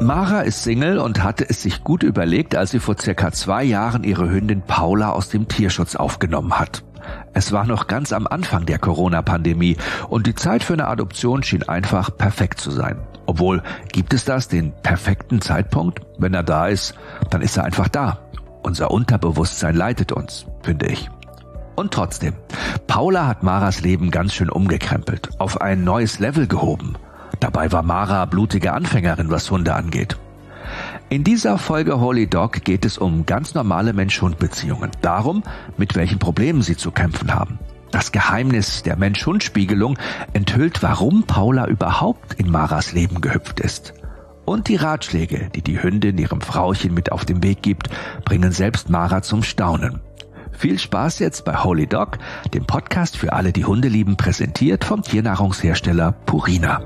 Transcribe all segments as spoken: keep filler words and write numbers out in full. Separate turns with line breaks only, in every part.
Mara ist Single und hatte es sich gut überlegt, als sie vor circa zwei Jahren ihre Hündin Paula aus dem Tierschutz aufgenommen hat. Es war noch ganz am Anfang der Corona-Pandemie und die Zeit für eine Adoption schien einfach perfekt zu sein. Obwohl, gibt es das, den perfekten Zeitpunkt? Wenn er da ist, dann ist er einfach da. Unser Unterbewusstsein leitet uns, finde ich. Und trotzdem, Paula hat Maras Leben ganz schön umgekrempelt, auf ein neues Level gehoben. Dabei war Mara blutige Anfängerin, was Hunde angeht. In dieser Folge Holy Dog geht es um ganz normale Mensch-Hund-Beziehungen. Darum, mit welchen Problemen sie zu kämpfen haben. Das Geheimnis der Mensch-Hund-Spiegelung enthüllt, warum Paula überhaupt in Maras Leben gehüpft ist. Und die Ratschläge, die die Hündin ihrem Frauchen mit auf den Weg gibt, bringen selbst Mara zum Staunen. Viel Spaß jetzt bei Holy Dog, dem Podcast für alle, die Hunde lieben, präsentiert vom Tiernahrungshersteller Purina.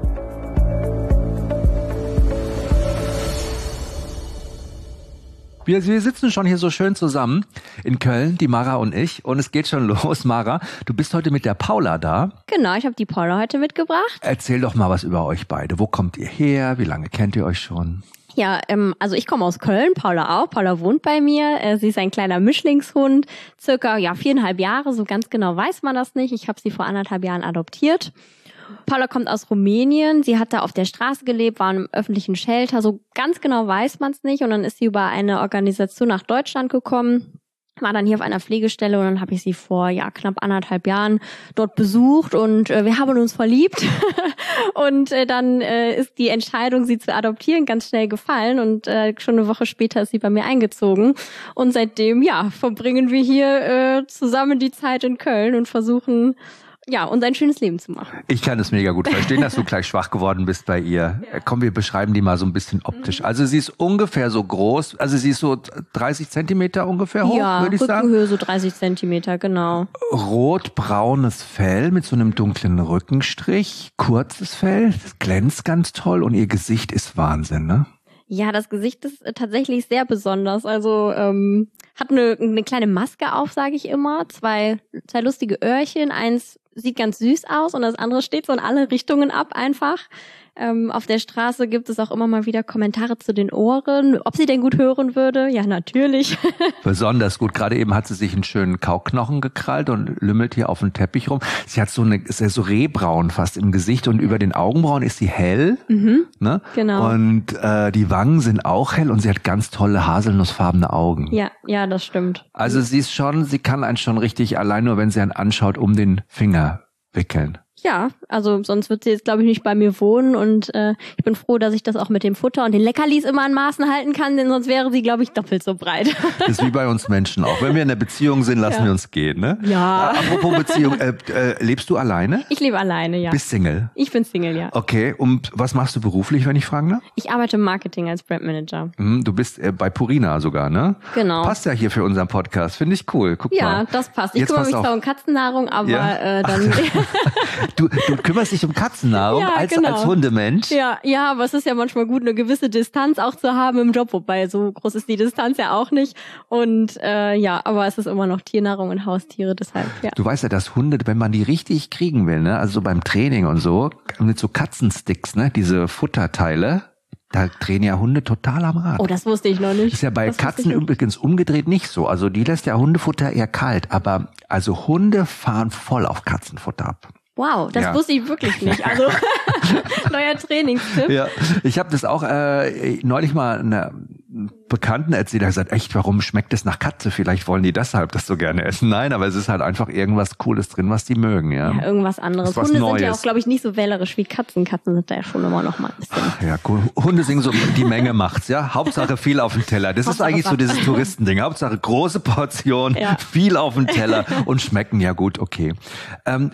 Wir, wir sitzen schon hier so schön zusammen in Köln, die Mara und ich. Und es geht schon los. Mara, du bist heute mit der Paula da.
Genau, ich habe die Paula heute mitgebracht.
Erzähl doch mal was über euch beide. Wo kommt ihr her? Wie lange kennt ihr euch schon?
Ja, ähm, also ich komme aus Köln, Paula auch. Paula wohnt bei mir. Äh, sie ist ein kleiner Mischlingshund, circa ja viereinhalb Jahre. So ganz genau weiß man das nicht. Ich habe sie vor anderthalb Jahren adoptiert. Paula kommt aus Rumänien, sie hat da auf der Straße gelebt, war im öffentlichen Shelter, so ganz genau weiß man es nicht. Und dann ist sie über eine Organisation nach Deutschland gekommen, war dann hier auf einer Pflegestelle und dann habe ich sie vor ja knapp anderthalb Jahren dort besucht und äh, wir haben uns verliebt. und äh, dann äh, ist die Entscheidung, sie zu adoptieren, ganz schnell gefallen und äh, schon eine Woche später ist sie bei mir eingezogen. Und seitdem, ja, verbringen wir hier äh, zusammen die Zeit in Köln und versuchen, ja, und ein schönes Leben zu machen.
Ich kann es mega gut verstehen, dass du gleich schwach geworden bist bei ihr. Ja. Komm, wir beschreiben die mal so ein bisschen optisch. Also sie ist ungefähr so groß, also sie ist so dreißig Zentimeter ungefähr hoch,
ja,
würde ich sagen.
Rückenhöhe so dreißig Zentimeter, genau.
Rot-braunes Fell mit so einem dunklen Rückenstrich, kurzes Fell, das glänzt ganz toll und ihr Gesicht ist Wahnsinn, ne?
Ja, das Gesicht ist tatsächlich sehr besonders. Also ähm, hat eine, eine kleine Maske auf, sage ich immer. Zwei, zwei lustige Öhrchen. Eins sieht ganz süß aus und das andere steht so in alle Richtungen ab einfach. Ähm, auf der Straße gibt es auch immer mal wieder Kommentare zu den Ohren, ob sie denn gut hören würde. Ja, natürlich.
Besonders gut. Gerade eben hat sie sich einen schönen Kauknochen gekrallt und lümmelt hier auf dem Teppich rum. Sie hat so eine, ist ja so rehbraun fast im Gesicht und über den Augenbrauen ist sie hell.
Mhm,
ne?
Genau.
Und äh, die Wangen sind auch hell und sie hat ganz tolle haselnussfarbene Augen.
Ja, ja, das stimmt.
Also sie ist schon, sie kann einen schon richtig allein nur, wenn sie einen anschaut, um den Finger wickeln.
Ja, also sonst wird sie jetzt, glaube ich, nicht bei mir wohnen und äh, ich bin froh, dass ich das auch mit dem Futter und den Leckerlis immer an Maßen halten kann, denn sonst wäre sie, glaube ich, doppelt so breit.
Das ist wie bei uns Menschen auch. Wenn wir in einer Beziehung sind, lassen ja. wir uns gehen, ne?
Ja.
Äh, apropos Beziehung, äh, äh, lebst du alleine?
Ich lebe alleine, ja.
Bist Single?
Ich bin Single, ja.
Okay, und was machst du beruflich, wenn ich fragen darf?
Ich arbeite im Marketing als Brandmanager.
Hm, du bist äh, bei Purina sogar, ne?
Genau.
Passt ja hier für unseren Podcast, finde ich cool. Guck
ja,
mal.
Ja, das passt. Ich
Jetzt
kümmere mich
auf.
zwar um Katzennahrung, aber
ja?
äh, dann...
du, du kümmerst dich um Katzennahrung
ja,
als,
genau.
als Hundemensch?
Ja, ja, aber es ist ja manchmal gut, eine gewisse Distanz auch zu haben im Job, wobei so groß ist die Distanz ja auch nicht. Und äh, ja, aber es ist immer noch Tiernahrung und Haustiere, deshalb, ja.
Du weißt ja, dass Hunde, wenn man die richtig kriegen will, ne, also so beim Training und so, mit so Katzensticks, ne, diese Futterteile, da drehen ja Hunde total am Rad.
Oh, das wusste ich noch nicht.
Das ist ja bei
das
Katzen übrigens umgedreht nicht so. Also die lässt ja Hundefutter eher kalt, aber also Hunde fahren voll auf Katzenfutter ab.
Wow, das ja. wusste ich wirklich nicht. Also neuer Trainingstipp.
Ja, ich habe das auch äh, neulich mal einer Bekannten erzählt, der hat gesagt, echt, warum schmeckt es nach Katze? Vielleicht wollen die deshalb das so gerne essen. Nein, aber es ist halt einfach irgendwas Cooles drin, was die mögen. Ja,
ja irgendwas anderes.
Was
Hunde
Neues.
sind ja auch, glaube ich, nicht so wählerisch wie Katzen. Katzen sind da ja schon immer noch mal ein bisschen.
Ach, ja, cool. Hunde singen so, die Menge macht's, ja. Hauptsache viel auf dem Teller. Das Hauptsache ist eigentlich so dieses Touristending. Hauptsache große Portion, ja. viel auf dem Teller und schmecken ja gut, okay. Ähm,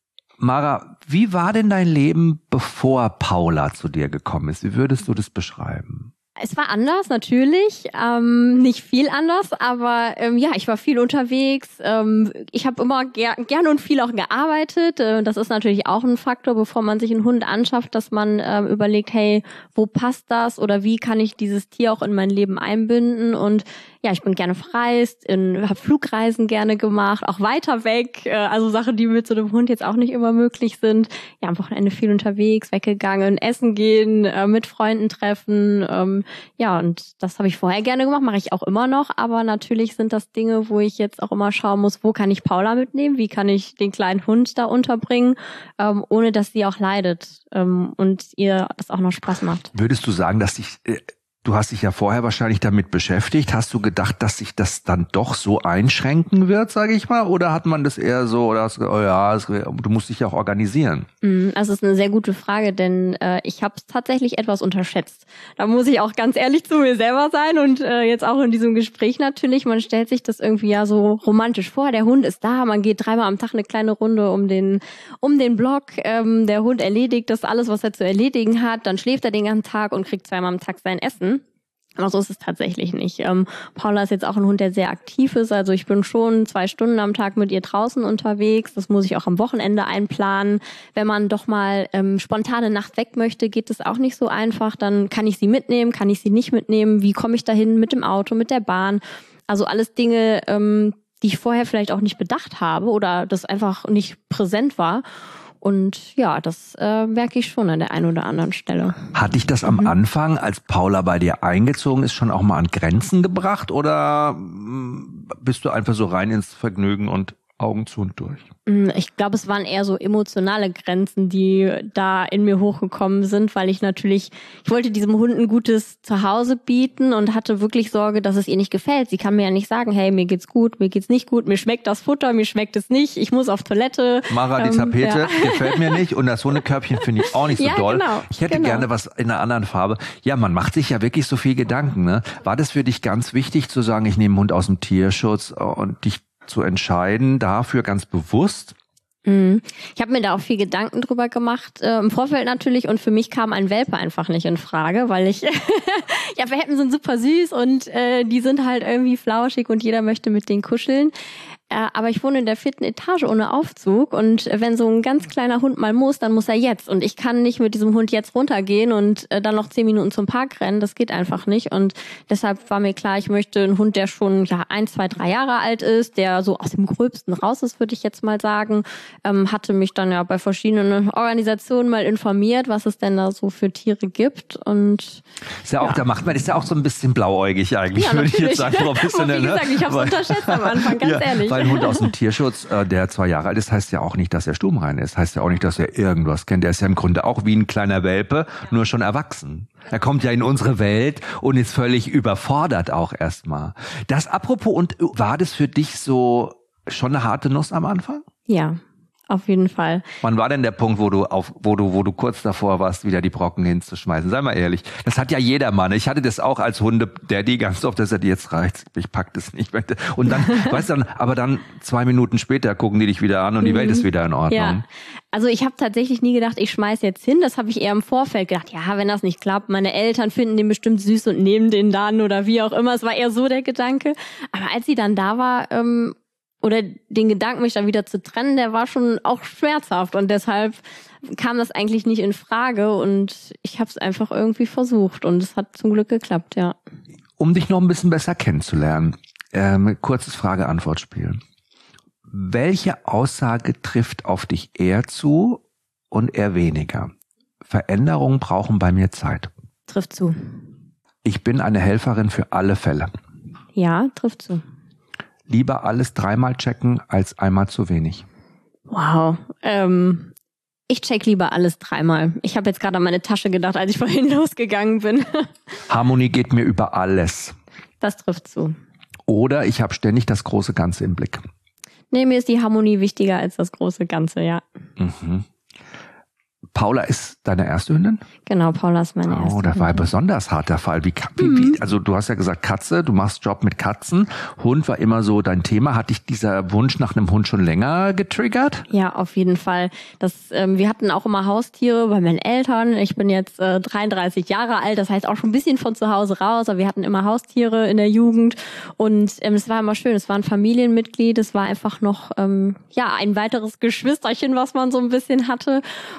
Mara, wie war denn dein Leben, bevor Paula zu dir gekommen ist? Wie würdest du das beschreiben?
Es war anders, natürlich, ähm, nicht viel anders, aber ähm, ja, ich war viel unterwegs. Ähm, ich habe immer ger- gerne und viel auch gearbeitet. Äh, das ist natürlich auch ein Faktor, bevor man sich einen Hund anschafft, dass man ähm, überlegt, hey, wo passt das oder wie kann ich dieses Tier auch in mein Leben einbinden? Und ja, ich bin gerne verreist, habe Flugreisen gerne gemacht, auch weiter weg, äh, also Sachen, die mit so einem Hund jetzt auch nicht immer möglich sind. Ja, am Wochenende viel unterwegs, weggegangen, essen gehen, äh, mit Freunden treffen. Ähm, ja, und das habe ich vorher gerne gemacht, mache ich auch immer noch. Aber natürlich sind das Dinge, wo ich jetzt auch immer schauen muss, wo kann ich Paula mitnehmen, wie kann ich den kleinen Hund da unterbringen, ähm, ohne dass sie auch leidet ähm, und ihr das auch noch Spaß macht.
Würdest du sagen, dass dich... Äh Du hast dich ja vorher wahrscheinlich damit beschäftigt. Hast du gedacht, dass sich das dann doch so einschränken wird, sage ich mal? Oder hat man das eher so, oder hast du, oh ja, das, du musst dich ja auch organisieren?
Das ist eine sehr gute Frage, denn äh, ich habe es tatsächlich etwas unterschätzt. Da muss ich auch ganz ehrlich zu mir selber sein und äh, jetzt auch in diesem Gespräch natürlich. Man stellt sich das irgendwie ja so romantisch vor. Der Hund ist da, man geht dreimal am Tag eine kleine Runde um den um den Block. Ähm, der Hund erledigt das alles, was er zu erledigen hat. Dann schläft er den ganzen Tag und kriegt zweimal am Tag sein Essen. Aber so ist es tatsächlich nicht. Ähm, Paula ist jetzt auch ein Hund, der sehr aktiv ist. Also ich bin schon zwei Stunden am Tag mit ihr draußen unterwegs. Das muss ich auch am Wochenende einplanen. Wenn man doch mal ähm, spontane Nacht weg möchte, geht es auch nicht so einfach. Dann kann ich sie mitnehmen, kann ich sie nicht mitnehmen. Wie komme ich dahin mit dem Auto, mit der Bahn? Also alles Dinge, ähm, die ich vorher vielleicht auch nicht bedacht habe oder das einfach nicht präsent war. Und ja, das äh, merke ich schon an der einen oder anderen Stelle.
Hat dich das am mhm. Anfang, als Paula bei dir eingezogen ist, schon auch mal an Grenzen gebracht? Oder bist du einfach so rein ins Vergnügen und Augen zu und durch?
Ich glaube, es waren eher so emotionale Grenzen, die da in mir hochgekommen sind, weil ich natürlich, ich wollte diesem Hund ein gutes Zuhause bieten und hatte wirklich Sorge, dass es ihr nicht gefällt. Sie kann mir ja nicht sagen, hey, mir geht's gut, mir geht's nicht gut, mir schmeckt das Futter, mir schmeckt es nicht, ich muss auf Toilette.
Mara, die
ähm,
Tapete
ja.
gefällt mir nicht und das Hundekörbchen finde ich auch nicht so
ja,
doll.
Genau,
ich hätte
genau.
gerne was in einer anderen Farbe. Ja, man macht sich ja wirklich so viel Gedanken. Ne? War das für dich ganz wichtig zu sagen, ich nehme einen Hund aus dem Tierschutz und dich zu entscheiden, dafür ganz bewusst?
Ich habe mir da auch viel Gedanken drüber gemacht, äh, im Vorfeld natürlich, und für mich kam ein Welpe einfach nicht in Frage, weil ich, ja, Welpen sind super süß und äh, die sind halt irgendwie flauschig und jeder möchte mit denen kuscheln. Äh, aber ich wohne in der vierten Etage ohne Aufzug und wenn so ein ganz kleiner Hund mal muss, dann muss er jetzt. Und ich kann nicht mit diesem Hund jetzt runtergehen und äh, dann noch zehn Minuten zum Park rennen. Das geht einfach nicht. Und deshalb war mir klar, ich möchte einen Hund, der schon ja ein, zwei, drei Jahre alt ist, der so aus dem Gröbsten raus ist, würde ich jetzt mal sagen. Ähm, hatte mich dann ja bei verschiedenen Organisationen mal informiert, was es denn da so für Tiere gibt. Und
ist ja auch, ja. da macht man, ist ja auch so ein bisschen blauäugig eigentlich,
ja,
würde ich jetzt sagen, professionell.
Wie gesagt, ich habe es unterschätzt am Anfang, ganz
ja,
ehrlich.
Weil ein Hund aus dem Tierschutz, äh, der zwei Jahre alt ist, heißt ja auch nicht, dass er stubenrein ist. Heißt ja auch nicht, dass er irgendwas kennt. Der ist ja im Grunde auch wie ein kleiner Welpe, ja. nur schon erwachsen. Er kommt ja in unsere Welt und ist völlig überfordert auch erstmal. Das apropos, und war das für dich so schon eine harte Nuss am Anfang?
Ja. Auf jeden Fall.
Wann war denn der Punkt, wo du auf, wo du, wo du kurz davor warst, wieder die Brocken hinzuschmeißen? Sei mal ehrlich. Das hat ja jeder Mann. Ich hatte das auch als Hunde-Daddy ganz oft, dass er die jetzt reicht. Ich pack das nicht. Und dann, weißt du, dann, aber dann zwei Minuten später gucken die dich wieder an und die Welt ist wieder in Ordnung.
Ja. Also ich habe tatsächlich nie gedacht, ich schmeiß jetzt hin. Das habe ich eher im Vorfeld gedacht. Ja, wenn das nicht klappt, meine Eltern finden den bestimmt süß und nehmen den dann oder wie auch immer. Es war eher so der Gedanke. Aber als sie dann da war, ähm, oder den Gedanken, mich dann wieder zu trennen, der war schon auch schmerzhaft und deshalb kam das eigentlich nicht in Frage und ich habe es einfach irgendwie versucht und es hat zum Glück geklappt, ja.
Um dich noch ein bisschen besser kennenzulernen, ähm, kurzes Frage-Antwort-Spiel. Welche Aussage trifft auf dich eher zu und eher weniger? Veränderungen brauchen bei mir Zeit.
Trifft zu.
Ich bin eine Helferin für alle Fälle.
Ja, trifft zu.
Lieber alles dreimal checken als einmal zu wenig.
Wow. Ähm, ich check lieber alles dreimal. Ich habe jetzt gerade an meine Tasche gedacht, als ich vorhin losgegangen bin.
Harmonie geht mir über alles.
Das trifft zu.
Oder ich habe ständig das große Ganze im Blick.
Nee, mir ist die Harmonie wichtiger als das große Ganze, ja.
Mhm. Paula ist deine erste Hündin?
Genau, Paula ist meine erste.
Oh, das war ein besonders harter Fall. Wie, wie,
mhm.
wie, also du hast ja gesagt Katze, du machst Job mit Katzen. Hund war immer so dein Thema. Hat dich dieser Wunsch nach einem Hund schon länger getriggert?
Ja, auf jeden Fall. Das, ähm, wir hatten auch immer Haustiere bei meinen Eltern. Ich bin jetzt äh, dreiunddreißig Jahre alt, das heißt auch schon ein bisschen von zu Hause raus. Aber wir hatten immer Haustiere in der Jugend und ähm, es war immer schön. Es war ein Familienmitglied. Es war einfach noch ähm, ja ein weiteres Geschwisterchen, was man so ein bisschen hatte. Und der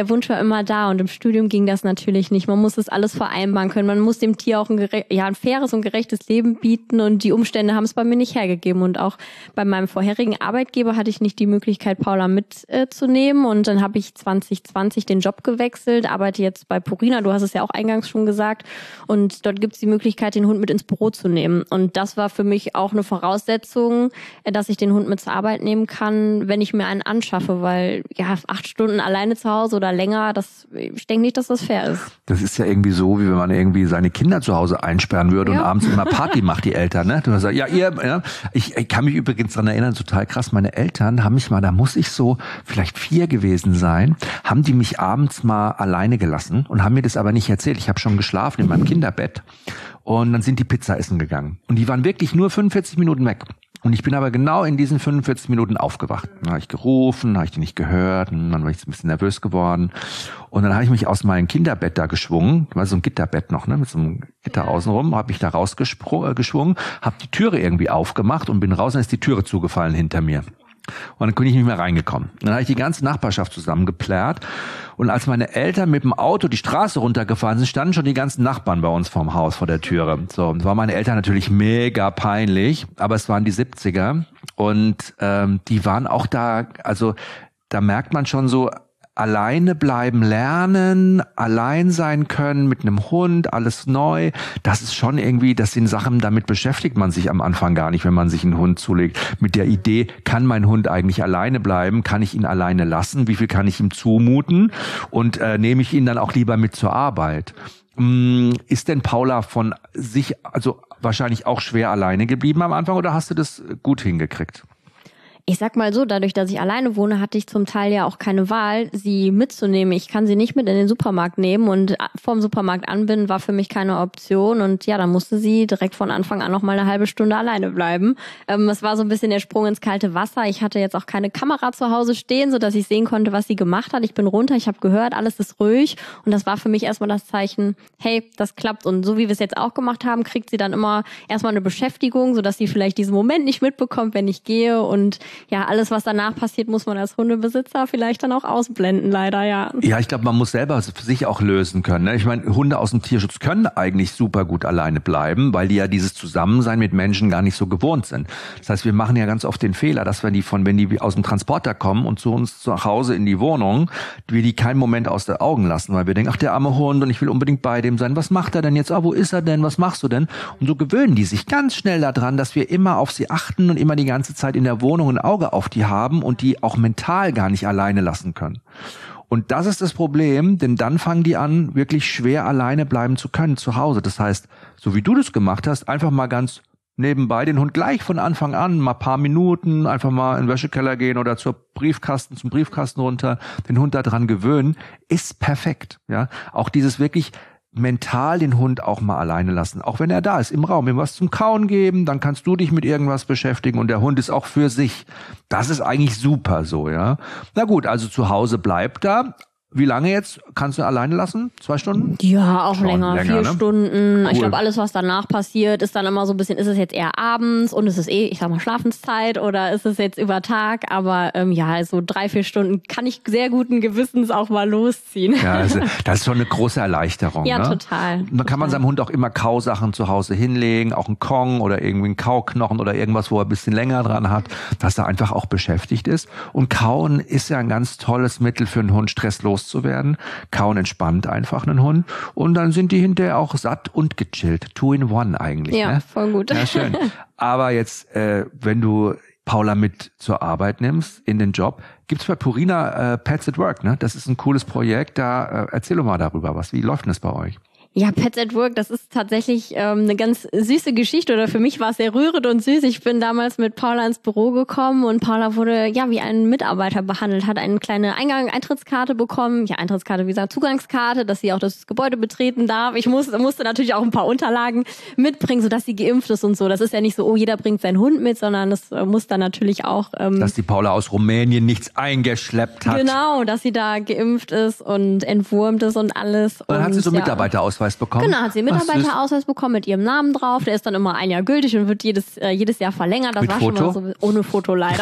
der Wunsch war immer da und im Studium ging das natürlich nicht. Man muss das alles vereinbaren können. Man muss dem Tier auch ein, gere- ja, ein faires und gerechtes Leben bieten und die Umstände haben es bei mir nicht hergegeben. Und auch bei meinem vorherigen Arbeitgeber hatte ich nicht die Möglichkeit, Paula mitzunehmen. Und dann habe ich zwanzig zwanzig den Job gewechselt, arbeite jetzt bei Purina, du hast es ja auch eingangs schon gesagt. Und dort gibt es die Möglichkeit, den Hund mit ins Büro zu nehmen. Und das war für mich auch eine Voraussetzung, dass ich den Hund mit zur Arbeit nehmen kann, wenn ich mir einen anschaffe, weil ja acht Stunden alleine zu Hause oder länger, das ich denke nicht, dass das fair ist.
Das ist ja irgendwie so, wie wenn man irgendwie seine Kinder zu Hause einsperren würde ja. und abends immer Party macht, die Eltern, ne? Du sagst, ja, ihr, ja. Ich, ich kann mich übrigens daran erinnern, total krass, meine Eltern haben mich mal, da muss ich so vielleicht vier gewesen sein, haben die mich abends mal alleine gelassen und haben mir das aber nicht erzählt. Ich habe schon geschlafen in meinem Kinderbett und dann sind die Pizza essen gegangen. Und die waren wirklich nur fünfundvierzig Minuten weg. Und ich bin aber genau in diesen fünfundvierzig Minuten aufgewacht. Dann habe ich gerufen, habe ich die nicht gehört, und dann war ich ein bisschen nervös geworden. Und dann habe ich mich aus meinem Kinderbett da geschwungen, war so ein Gitterbett noch, ne, mit so einem Gitter außenrum, habe ich da rausgeschwungen, habe die Türe irgendwie aufgemacht und bin raus, dann ist die Türe zugefallen hinter mir. Und dann bin ich nicht mehr reingekommen. Dann habe ich die ganze Nachbarschaft zusammengeplärrt. Und als meine Eltern mit dem Auto die Straße runtergefahren sind, standen schon die ganzen Nachbarn bei uns vorm Haus, vor der Türe. So, und das war meine Eltern natürlich mega peinlich, aber es waren die siebziger. Und ähm, die waren auch da, also da merkt man schon so, alleine bleiben lernen, allein sein können mit einem Hund, alles neu. Das ist schon irgendwie, das sind Sachen, damit beschäftigt man sich am Anfang gar nicht, wenn man sich einen Hund zulegt. Mit der Idee, kann mein Hund eigentlich alleine bleiben? Kann ich ihn alleine lassen? Wie viel kann ich ihm zumuten? Und äh, nehme ich ihn dann auch lieber mit zur Arbeit? Hm, ist denn Paula von sich, also wahrscheinlich auch schwer alleine geblieben am Anfang oder hast du das gut hingekriegt?
Ich sag mal so, dadurch, dass ich alleine wohne, hatte ich zum Teil ja auch keine Wahl, sie mitzunehmen. Ich kann sie nicht mit in den Supermarkt nehmen und vorm Supermarkt anbinden war für mich keine Option. Und ja, dann musste sie direkt von Anfang an noch mal eine halbe Stunde alleine bleiben. Ähm, es war so ein bisschen der Sprung ins kalte Wasser. Ich hatte jetzt auch keine Kamera zu Hause stehen, sodass ich sehen konnte, was sie gemacht hat. Ich bin runter, ich habe gehört, alles ist ruhig. Und das war für mich erstmal das Zeichen, hey, das klappt. Und so wie wir es jetzt auch gemacht haben, kriegt sie dann immer erstmal eine Beschäftigung, sodass sie vielleicht diesen Moment nicht mitbekommt, wenn ich gehe. Und ja, alles, was danach passiert, muss man als Hundebesitzer vielleicht dann auch ausblenden, leider, ja.
Ja, ich glaube, man muss selber für sich auch lösen können. Ne? Ich meine, Hunde aus dem Tierschutz können eigentlich super gut alleine bleiben, weil die ja dieses Zusammensein mit Menschen gar nicht so gewohnt sind. Das heißt, wir machen ja ganz oft den Fehler, dass wir die von, wenn die aus dem Transporter kommen und zu uns zu Hause in die Wohnung, wir die keinen Moment aus den Augen lassen, weil wir denken, ach, der arme Hund und ich will unbedingt bei dem sein. Was macht er denn jetzt? Ah, wo ist er denn? Was machst du denn? Und so gewöhnen die sich ganz schnell daran, dass wir immer auf sie achten und immer die ganze Zeit in der Wohnung ein Auge auf die haben und die auch mental gar nicht alleine lassen können. Und das ist das Problem, denn dann fangen die an, wirklich schwer alleine bleiben zu können zu Hause. Das heißt, so wie du das gemacht hast, einfach mal ganz nebenbei den Hund gleich von Anfang an, mal ein paar Minuten, einfach mal in den Wäschekeller gehen oder zur Briefkasten, zum Briefkasten runter, den Hund da dran gewöhnen, ist perfekt. Ja, auch dieses wirklich mental den Hund auch mal alleine lassen, auch wenn er da ist, im Raum, ihm was zum Kauen geben, dann kannst du dich mit irgendwas beschäftigen und der Hund ist auch für sich. Das ist eigentlich super so, ja. Na gut, also zu Hause bleibt er. Wie lange jetzt? Kannst du alleine lassen? Zwei Stunden?
Ja, auch länger, länger, vier
ne?
Stunden.
Cool.
Ich glaube, alles, was danach passiert, ist dann immer so ein bisschen, ist es jetzt eher abends und ist es eh, ich sag mal, Schlafenszeit oder ist es jetzt über Tag? Aber ähm, ja, so drei, vier Stunden kann ich sehr guten Gewissens auch mal losziehen.
Ja, also, das ist schon eine große Erleichterung.
Ja,
ne?
total.
Da kann man seinem Hund auch immer Kausachen zu Hause hinlegen, auch einen Kong oder irgendwie einen Kauknochen oder irgendwas, wo er ein bisschen länger dran hat, dass er einfach auch beschäftigt ist. Und Kauen ist ja ein ganz tolles Mittel für einen Hund, stresslos zu werden. Kauen entspannt einfach einen Hund und dann sind die hinterher auch satt und gechillt. Two in one eigentlich.
Ja,
ne?
Voll gut.
Ja, schön. Aber jetzt, äh, wenn du Paula mit zur Arbeit nimmst, in den Job, gibt's bei Purina äh, Pets at Work, ne? Das ist ein cooles Projekt, da äh, erzähl doch mal darüber was. Wie läuft denn das bei euch?
Ja, Pets at Work, das ist tatsächlich ähm, eine ganz süße Geschichte oder für mich war es sehr rührend und süß. Ich bin damals mit Paula ins Büro gekommen und Paula wurde ja wie ein Mitarbeiter behandelt, hat eine kleine Eingang Eintrittskarte bekommen, ja Eintrittskarte, wie gesagt, Zugangskarte, dass sie auch das Gebäude betreten darf. Ich musste, musste natürlich auch ein paar Unterlagen mitbringen, sodass sie geimpft ist und so. Das ist ja nicht so, oh, jeder bringt seinen Hund mit, sondern das äh, muss dann natürlich auch... Ähm,
dass die Paula aus Rumänien nichts eingeschleppt hat.
Genau, dass sie da geimpft ist und entwurmt ist und alles.
Und dann
und,
hat sie so einen
ja.
Mitarbeiterausweis Mitarbeiterausweis bekommen?
Genau, hat sie einen Mitarbeiterausweis bekommen mit ihrem Namen drauf. Der ist dann immer ein Jahr gültig und wird jedes, äh, jedes Jahr verlängert. Das
mit
war
Foto?
schon mal so, ohne Foto leider.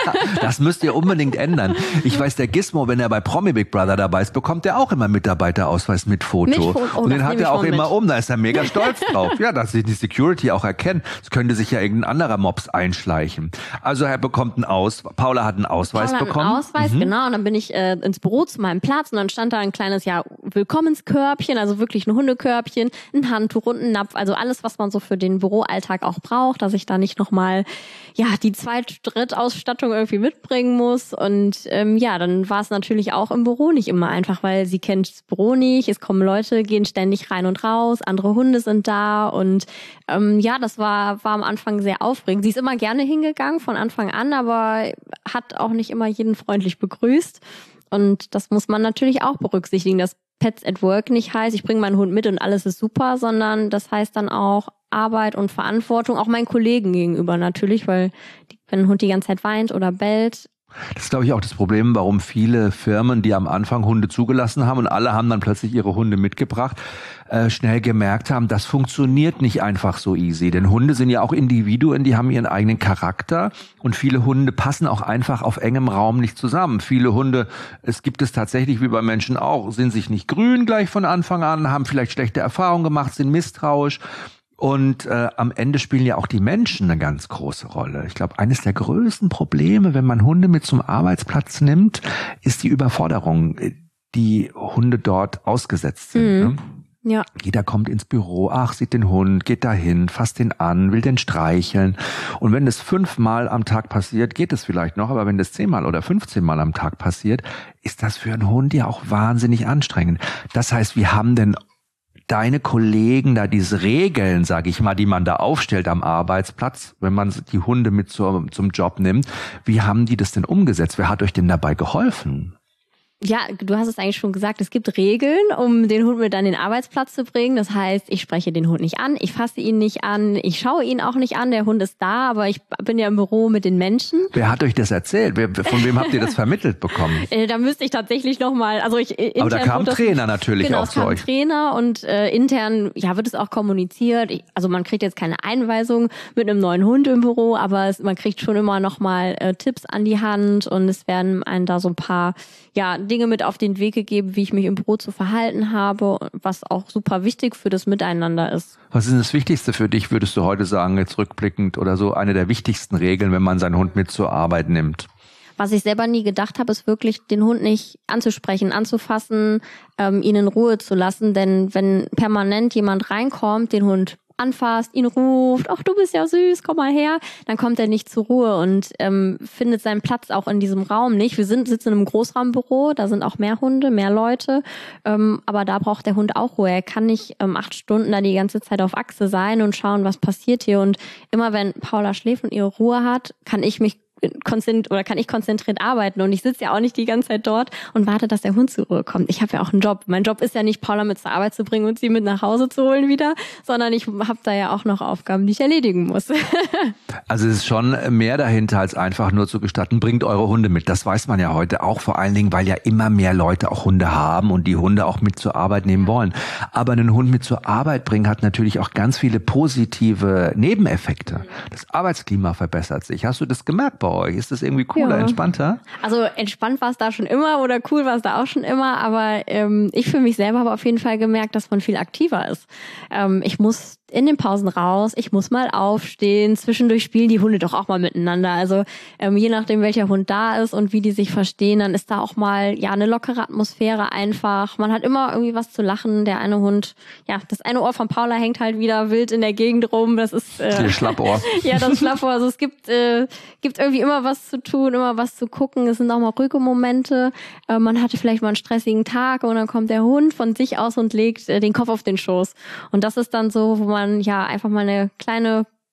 Das müsst ihr unbedingt ändern. Ich weiß, der Gizmo, wenn er bei Promi Big Brother dabei ist, bekommt er auch immer Mitarbeiterausweis mit Foto.
Mit Foto. Oh,
und den hat er auch immer
mit.
um, da ist er mega stolz drauf. Ja, dass sich die Security auch erkennt. Es könnte sich ja irgendein anderer Mops einschleichen. Also er bekommt einen Ausweis, Paula hat einen Ausweis
Paula
bekommen.
Einen Ausweis, mhm. genau. Und dann bin ich äh, ins Büro zu meinem Platz und dann stand da ein kleines, ja, Willkommenskörbchen, also wirklich ein Hundekörbchen, ein Handtuch und ein Napf, also alles, was man so für den Büroalltag auch braucht, dass ich da nicht nochmal, ja, die Zweit-, Drittausstattung irgendwie mitbringen muss. Und ähm, ja, dann war es natürlich auch im Büro nicht immer einfach, weil sie kennt das Büro nicht, es kommen Leute, gehen ständig rein und raus, andere Hunde sind da und ähm, ja, das war, war am Anfang sehr aufregend. Sie ist immer gerne hingegangen von Anfang an, aber hat auch nicht immer jeden freundlich begrüßt. Und das muss man natürlich auch berücksichtigen, dass Pets at Work nicht heißt, ich bringe meinen Hund mit und alles ist super, sondern das heißt dann auch Arbeit und Verantwortung, auch meinen Kollegen gegenüber natürlich, weil die, wenn ein Hund die ganze Zeit weint oder bellt.
Das ist, glaube ich, auch das Problem, warum viele Firmen, die am Anfang Hunde zugelassen haben und alle haben dann plötzlich ihre Hunde mitgebracht, äh, schnell gemerkt haben, das funktioniert nicht einfach so easy. Denn Hunde sind ja auch Individuen, die haben ihren eigenen Charakter und viele Hunde passen auch einfach auf engem Raum nicht zusammen. Viele Hunde, es gibt es tatsächlich wie bei Menschen auch, sind sich nicht grün gleich von Anfang an, haben vielleicht schlechte Erfahrungen gemacht, sind misstrauisch. Und äh, am Ende spielen ja auch die Menschen eine ganz große Rolle. Ich glaube, eines der größten Probleme, wenn man Hunde mit zum Arbeitsplatz nimmt, ist die Überforderung, die Hunde dort ausgesetzt sind.
Mhm.
Ne?
Ja.
Jeder kommt ins Büro, ach, sieht den Hund, geht dahin, fasst den an, will den streicheln. Und wenn das fünfmal am Tag passiert, geht es vielleicht noch, aber wenn das zehnmal oder fünfzehnmal am Tag passiert, ist das für einen Hund ja auch wahnsinnig anstrengend. Das heißt, wir haben denn deine Kollegen da diese Regeln, sage ich mal, die man da aufstellt am Arbeitsplatz, wenn man die Hunde mit zum, zum Job nimmt, wie haben die das denn umgesetzt? Wer hat euch denn dabei geholfen?
Ja, du hast es eigentlich schon gesagt, es gibt Regeln, um den Hund mit an den Arbeitsplatz zu bringen. Das heißt, ich spreche den Hund nicht an, ich fasse ihn nicht an, ich schaue ihn auch nicht an, der Hund ist da, aber ich bin ja im Büro mit den Menschen.
Wer hat euch das erzählt? Wer, von wem habt ihr das vermittelt bekommen?
Äh, da müsste ich tatsächlich nochmal, also ich intern
Aber da kam
das,
Trainer natürlich
genau,
auch zu euch.
Trainer und äh, intern, ja, wird es auch kommuniziert. Ich, also man kriegt jetzt keine Einweisung mit einem neuen Hund im Büro, aber es, man kriegt schon immer nochmal äh, Tipps an die Hand und es werden einem da so ein paar, ja, Dinge mit auf den Weg gegeben, wie ich mich im Büro zu verhalten habe, was auch super wichtig für das Miteinander ist.
Was ist das Wichtigste für dich, würdest du heute sagen, jetzt rückblickend oder so, eine der wichtigsten Regeln, wenn man seinen Hund mit zur Arbeit nimmt?
Was ich selber nie gedacht habe, ist wirklich, den Hund nicht anzusprechen, anzufassen, ähm, ihn in Ruhe zu lassen, denn wenn permanent jemand reinkommt, den Hund anfasst, ihn ruft, ach, du bist ja süß, komm mal her, dann kommt er nicht zur Ruhe und ähm, findet seinen Platz auch in diesem Raum nicht. Wir sind sitzen in einem Großraumbüro, da sind auch mehr Hunde, mehr Leute, ähm, aber da braucht der Hund auch Ruhe. Er kann nicht ähm, acht Stunden da die ganze Zeit auf Achse sein und schauen, was passiert hier. Und immer wenn Paula schläft und ihre Ruhe hat, kann ich mich konzentriert oder kann ich konzentriert arbeiten und ich sitze ja auch nicht die ganze Zeit dort und warte, dass der Hund zur Ruhe kommt. Ich habe ja auch einen Job. Mein Job ist ja nicht, Paula mit zur Arbeit zu bringen und sie mit nach Hause zu holen wieder, sondern ich habe da ja auch noch Aufgaben, die ich erledigen muss.
Also es ist schon mehr dahinter, als einfach nur zu gestatten, bringt eure Hunde mit. Das weiß man ja heute auch, vor allen Dingen, weil ja immer mehr Leute auch Hunde haben und die Hunde auch mit zur Arbeit nehmen wollen. Aber einen Hund mit zur Arbeit bringen hat natürlich auch ganz viele positive Nebeneffekte. Das Arbeitsklima verbessert sich. Hast du das gemerkt bei euch? Ist das irgendwie cooler,
ja.
entspannter?
Also entspannt war es da schon immer oder cool war es da auch schon immer, aber ähm, ich für mich selber habe auf jeden Fall gemerkt, dass man viel aktiver ist. Ähm, ich muss in den Pausen raus, ich muss mal aufstehen, zwischendurch spielen die Hunde doch auch mal miteinander. Also ähm, je nachdem, welcher Hund da ist und wie die sich verstehen, dann ist da auch mal ja eine lockere Atmosphäre einfach. Man hat immer irgendwie was zu lachen. Der eine Hund, ja, das eine Ohr von Paula hängt halt wieder wild in der Gegend rum. Das ist äh,
das Schlappohr.
Ja, das Schlappohr. Also es gibt äh, gibt irgendwie immer was zu tun, immer was zu gucken. Es sind auch mal ruhige Momente. Äh, man hatte vielleicht mal einen stressigen Tag und dann kommt der Hund von sich aus und legt äh, den Kopf auf den Schoß. Und das ist dann so, wo man ja einfach mal eine kleine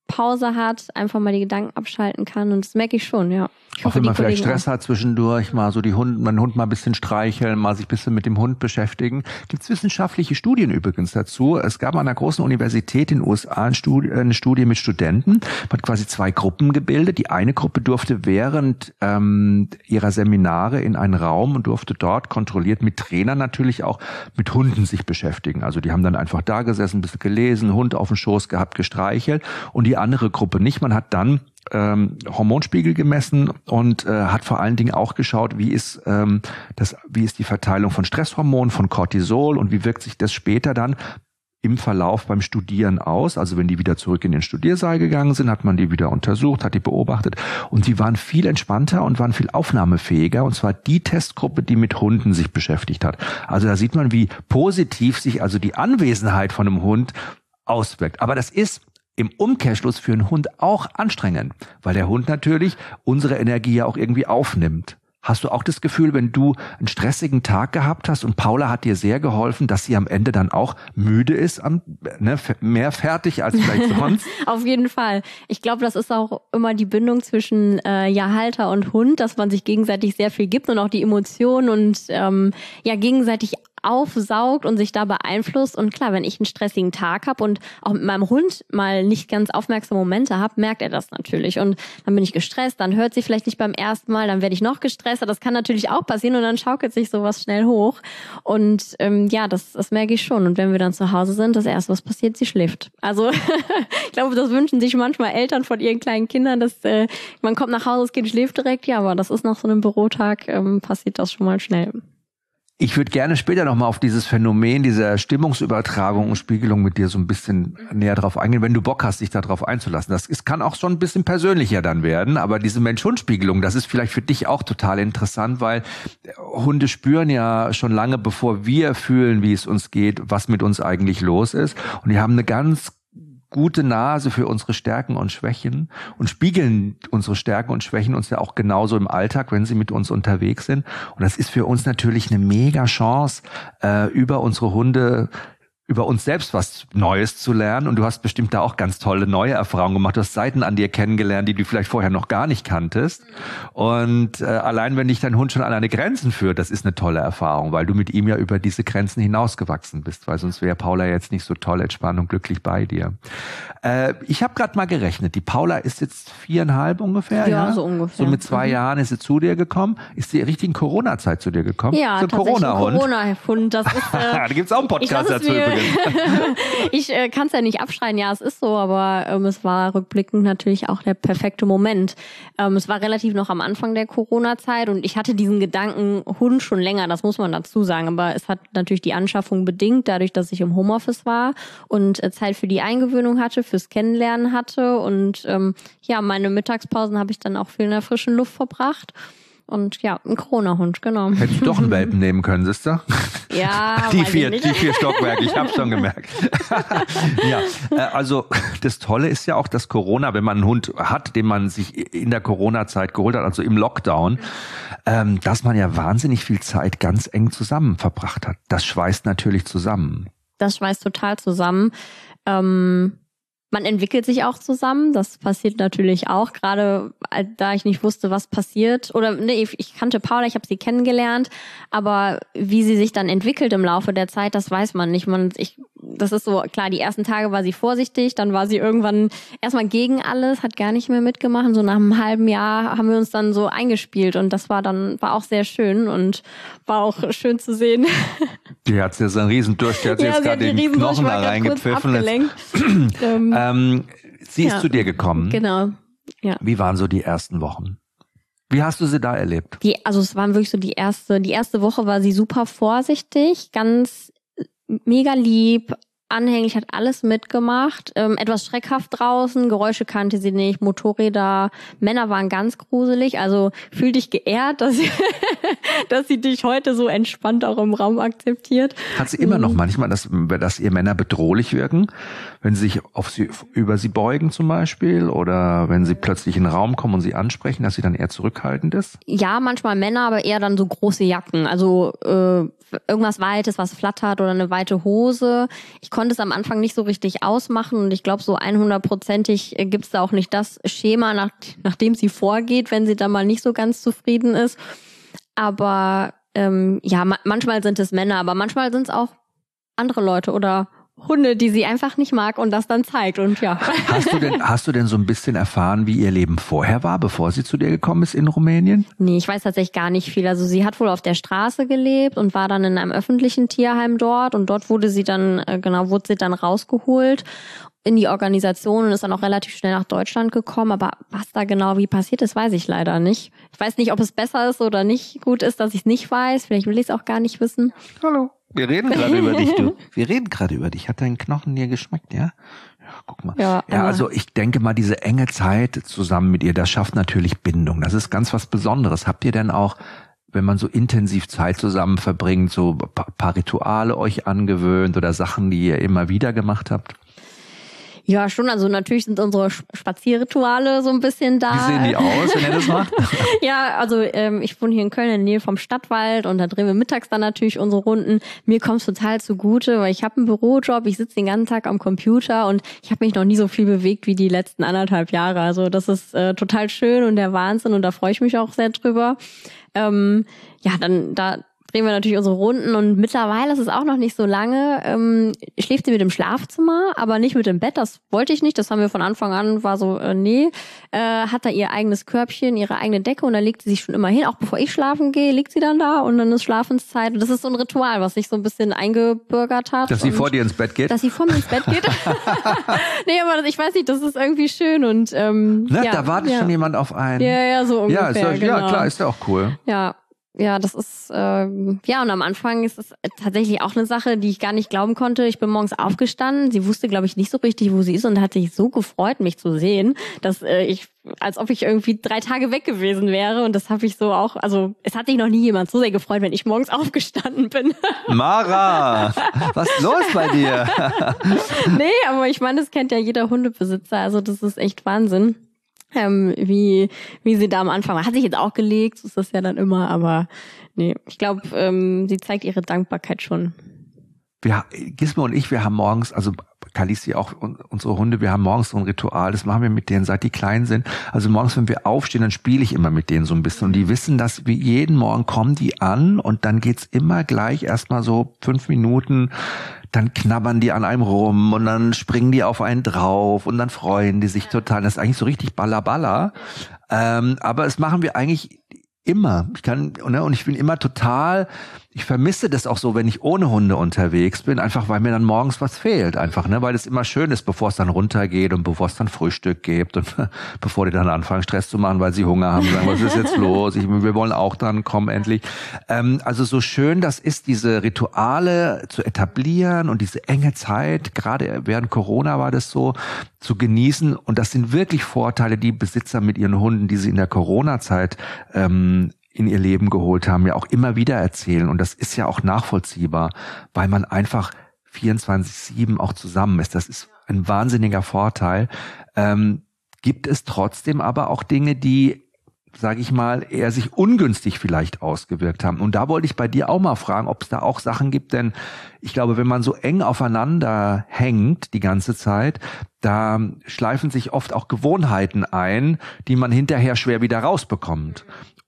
Pause hat, einfach mal die Gedanken abschalten kann und das merke ich schon, ja. Ich
auch
hoffe,
wenn man
die
vielleicht
Kollegen
Stress hat zwischendurch, mal so die Hund, meinen Hund mal ein bisschen streicheln, mal sich ein bisschen mit dem Hund beschäftigen. Gibt es wissenschaftliche Studien übrigens dazu. Es gab an einer großen Universität in den U S A eine Studie, eine Studie mit Studenten. Man hat quasi zwei Gruppen gebildet. Die eine Gruppe durfte während ähm, ihrer Seminare in einen Raum und durfte dort kontrolliert mit Trainern natürlich auch mit Hunden sich beschäftigen. Also die haben dann einfach da gesessen, ein bisschen gelesen, Hund auf dem Schoß gehabt, gestreichelt und die andere Gruppe nicht. Man hat dann ähm, Hormonspiegel gemessen und äh, hat vor allen Dingen auch geschaut, wie ist ähm, das, wie ist die Verteilung von Stresshormonen, von Cortisol und wie wirkt sich das später dann im Verlauf beim Studieren aus. Also wenn die wieder zurück in den Studiersaal gegangen sind, hat man die wieder untersucht, hat die beobachtet und die waren viel entspannter und waren viel aufnahmefähiger und zwar die Testgruppe, die mit Hunden sich beschäftigt hat. Also da sieht man, wie positiv sich also die Anwesenheit von einem Hund auswirkt. Aber das ist im Umkehrschluss für einen Hund auch anstrengend, weil der Hund natürlich unsere Energie ja auch irgendwie aufnimmt. Hast du auch das Gefühl, wenn du einen stressigen Tag gehabt hast und Paula hat dir sehr geholfen, dass sie am Ende dann auch müde ist, am, ne, mehr fertig als vielleicht sonst?
Auf jeden Fall. Ich glaube, das ist auch immer die Bindung zwischen äh, ja, Halter und Hund, dass man sich gegenseitig sehr viel gibt und auch die Emotionen und ähm, ja gegenseitig aufsaugt und sich da beeinflusst. Und klar, wenn ich einen stressigen Tag habe und auch mit meinem Hund mal nicht ganz aufmerksame Momente habe, merkt er das natürlich. Und dann bin ich gestresst, dann hört sie vielleicht nicht beim ersten Mal, dann werde ich noch gestresster. Das kann natürlich auch passieren und dann schaukelt sich sowas schnell hoch. Und ähm, ja, das, das merke ich schon. Und wenn wir dann zu Hause sind, das Erste, was passiert, sie schläft. Also ich glaube, das wünschen sich manchmal Eltern von ihren kleinen Kindern, dass äh, man kommt nach Hause, das Kind schläft direkt. Ja, aber das ist nach so einem Bürotag, ähm, passiert das schon mal schnell.
Ich würde gerne später nochmal auf dieses Phänomen dieser Stimmungsübertragung und Spiegelung mit dir so ein bisschen näher drauf eingehen, wenn du Bock hast, dich da drauf einzulassen. Das ist, kann auch schon ein bisschen persönlicher dann werden, aber diese Mensch-Hund-Spiegelung, das ist vielleicht für dich auch total interessant, weil Hunde spüren ja schon lange, bevor wir fühlen, wie es uns geht, was mit uns eigentlich los ist. Und die haben eine ganz gute Nase für unsere Stärken und Schwächen und spiegeln unsere Stärken und Schwächen uns ja auch genauso im Alltag, wenn sie mit uns unterwegs sind. Und das ist für uns natürlich eine mega Chance, äh, über unsere Hunde über uns selbst was Neues zu lernen. Und du hast bestimmt da auch ganz tolle neue Erfahrungen gemacht. Du hast Seiten an dir kennengelernt, die du vielleicht vorher noch gar nicht kanntest. Und äh, allein wenn dich dein Hund schon an deine Grenzen führt, das ist eine tolle Erfahrung, weil du mit ihm ja über diese Grenzen hinausgewachsen bist, weil sonst wäre Paula jetzt nicht so toll entspannt und glücklich bei dir. Äh, ich habe gerade mal gerechnet. Die Paula ist jetzt viereinhalb ungefähr.
Ja,
ja?
so ungefähr.
So mit zwei mhm. Jahren ist sie zu dir gekommen. Ist sie richtig in Corona-Zeit zu dir gekommen?
Ja,
so ein
tatsächlich
Corona-Hund.
ein Corona-Hund. Das ist, äh,
da gibt's auch einen Podcast dazu
mir,
übrigens.
ich äh, kann es ja nicht abschreien, ja, es ist so, aber ähm, es war rückblickend natürlich auch der perfekte Moment. Ähm, es war relativ noch am Anfang der Corona-Zeit und ich hatte diesen Gedanken Hund schon länger, das muss man dazu sagen, aber es hat natürlich die Anschaffung bedingt, dadurch, dass ich im Homeoffice war und äh, Zeit für die Eingewöhnung hatte, fürs Kennenlernen hatte und ähm, ja, meine Mittagspausen habe ich dann auch viel in der frischen Luft verbracht. Und ja, ein Corona-Hund, genau.
Hättest du doch einen Welpen nehmen können, siehst du?
Ja,
die vier, die vier Stockwerke, ich hab's schon gemerkt. Ja, also das Tolle ist ja auch, dass Corona, wenn man einen Hund hat, den man sich in der Corona-Zeit geholt hat, also im Lockdown, ähm, dass man ja wahnsinnig viel Zeit ganz eng zusammen verbracht hat. Das schweißt natürlich zusammen.
Das schweißt total zusammen. Ähm Man entwickelt sich auch zusammen, das passiert natürlich auch, gerade da ich nicht wusste, was passiert. Oder nee, ich kannte Paula, ich habe sie kennengelernt, aber wie sie sich dann entwickelt im Laufe der Zeit, das weiß man nicht. Man, ich, das ist so, klar, die ersten Tage war sie vorsichtig, dann war sie irgendwann erstmal gegen alles, hat gar nicht mehr mitgemacht. So nach einem halben Jahr haben wir uns dann so eingespielt und das war dann war auch sehr schön und war auch schön zu sehen.
Die hat jetzt einen riesen Durch, die hat ja, jetzt gerade den Knochen da reingepfiffen. ähm, ähm, sie ist ja zu dir gekommen.
Genau. Ja.
Wie waren so die ersten Wochen? Wie hast du sie da erlebt?
Die, also es waren wirklich so die erste, die erste Woche war sie super vorsichtig, ganz mega lieb, anhänglich, hat alles mitgemacht, ähm, etwas schreckhaft draußen, Geräusche kannte sie nicht, Motorräder, Männer waren ganz gruselig, also fühl dich geehrt, dass sie, dass sie dich heute so entspannt auch im Raum akzeptiert.
Hat sie immer noch manchmal, dass, dass ihr Männer bedrohlich wirken, wenn sie sich auf sie, über sie beugen zum Beispiel oder wenn sie plötzlich in den Raum kommen und sie ansprechen, dass sie dann eher zurückhaltend ist?
Ja, manchmal Männer, aber eher dann so große Jacken, also äh, irgendwas Weites, was flattert oder eine weite Hose. Ich konnte es am Anfang nicht so richtig ausmachen und ich glaube, so hundertprozentig gibt es da auch nicht das Schema, nach, nach dem sie vorgeht, wenn sie da mal nicht so ganz zufrieden ist. Aber ähm, ja, ma- manchmal sind es Männer, aber manchmal sind es auch andere Leute oder Hunde, die sie einfach nicht mag und das dann zeigt und ja.
Hast du denn, hast du denn so ein bisschen erfahren, wie ihr Leben vorher war, bevor sie zu dir gekommen ist in Rumänien?
Nee, ich weiß tatsächlich gar nicht viel. Also sie hat wohl auf der Straße gelebt und war dann in einem öffentlichen Tierheim dort und dort wurde sie dann, äh, genau, wurde sie dann rausgeholt in die Organisation und ist dann auch relativ schnell nach Deutschland gekommen. Aber was da genau wie passiert ist, weiß ich leider nicht. Ich weiß nicht, ob es besser ist oder nicht gut ist, dass ich es nicht weiß. Vielleicht will ich es auch gar nicht wissen.
Hallo. Wir reden gerade über dich, du. Wir reden gerade über dich. Hat dein Knochen dir geschmeckt, ja? Ja, guck mal.
Ja,
ja, also ich denke mal, diese enge Zeit zusammen mit ihr, das schafft natürlich Bindung. Das ist ganz was Besonderes. Habt ihr denn auch, wenn man so intensiv Zeit zusammen verbringt, so ein paar Rituale euch angewöhnt oder Sachen, die ihr immer wieder gemacht habt?
Ja, schon. Also natürlich sind unsere Spazierrituale so ein bisschen da.
Wie sehen die aus, wenn ihr das macht?
Ja, also ähm, ich wohne hier in Köln in der Nähe vom Stadtwald und da drehen wir mittags dann natürlich unsere Runden. Mir kommt es total zugute, weil ich habe einen Bürojob, ich sitze den ganzen Tag am Computer und ich habe mich noch nie so viel bewegt wie die letzten anderthalb Jahre. Also das ist äh, total schön und der Wahnsinn und da freue ich mich auch sehr drüber. Ähm, ja, dann da drehen wir natürlich unsere Runden und mittlerweile ist es auch noch nicht so lange, ähm, schläft sie mit im Schlafzimmer, aber nicht mit im Bett, das wollte ich nicht, das haben wir von Anfang an, war so, äh, nee, äh, hat da ihr eigenes Körbchen, ihre eigene Decke und da legt sie sich schon immer hin, auch bevor ich schlafen gehe, liegt sie dann da und dann ist Schlafenszeit und das ist so ein Ritual, was sich so ein bisschen eingebürgert hat.
Dass sie vor dir ins Bett geht?
Dass sie vor mir ins Bett geht. Nee, aber das, ich weiß nicht, das ist irgendwie schön und ähm,
ne,
ja,
da wartet
ja.
schon jemand auf einen.
Ja, ja, so ungefähr,
ja, ist ja,
genau.
ja, klar, ist ja auch cool.
Ja. Ja, das ist, ähm, ja, und am Anfang ist es tatsächlich auch eine Sache, die ich gar nicht glauben konnte. Ich bin morgens aufgestanden, sie wusste, glaube ich, nicht so richtig, wo sie ist und hat sich so gefreut, mich zu sehen, dass äh, ich, als ob ich irgendwie drei Tage weg gewesen wäre und das habe ich so auch, also es hat sich noch nie jemand so sehr gefreut, wenn ich morgens aufgestanden bin.
Mara, was ist los bei dir?
Nee, aber ich meine, das kennt ja jeder Hundebesitzer, also das ist echt Wahnsinn. Ähm, wie wie sie da am Anfang war. Hat sich jetzt auch gelegt, so ist das ja dann immer, aber nee, ich glaube, ähm, sie zeigt ihre Dankbarkeit schon.
Wir, Gizmo und ich, wir haben morgens, also Kalisi auch, unsere Hunde, wir haben morgens so ein Ritual, das machen wir mit denen, seit die klein sind. Also morgens, wenn wir aufstehen, dann spiele ich immer mit denen so ein bisschen. Und die wissen, dass wir jeden Morgen kommen die an und dann geht's immer gleich erstmal so fünf Minuten, dann knabbern die an einem rum und dann springen die auf einen drauf und dann freuen die sich total. Das ist eigentlich so richtig Balla-Balla. Ähm, aber das machen wir eigentlich immer. Ich kann, ne, und ich bin immer total, ich vermisse das auch so, wenn ich ohne Hunde unterwegs bin, einfach weil mir dann morgens was fehlt, einfach, ne, weil es immer schön ist, bevor es dann runtergeht und bevor es dann Frühstück gibt und bevor die dann anfangen, Stress zu machen, weil sie Hunger haben, sagen, was ist jetzt los? Ich, wir wollen auch dann kommen endlich. Ähm, also so schön das ist, diese Rituale zu etablieren und diese enge Zeit, gerade während Corona war das so, zu genießen. Und das sind wirklich Vorteile, die Besitzer mit ihren Hunden, die sie in der Corona-Zeit ähm, in ihr Leben geholt haben, ja auch immer wieder erzählen. Und das ist ja auch nachvollziehbar, weil man einfach vierundzwanzig sieben auch zusammen ist. Das ist ein wahnsinniger Vorteil. Ähm, gibt es trotzdem aber auch Dinge, die, sage ich mal, eher sich ungünstig vielleicht ausgewirkt haben. Und da wollte ich bei dir auch mal fragen, ob es da auch Sachen gibt, denn ich glaube, wenn man so eng aufeinander hängt die ganze Zeit, da schleifen sich oft auch Gewohnheiten ein, die man hinterher schwer wieder rausbekommt.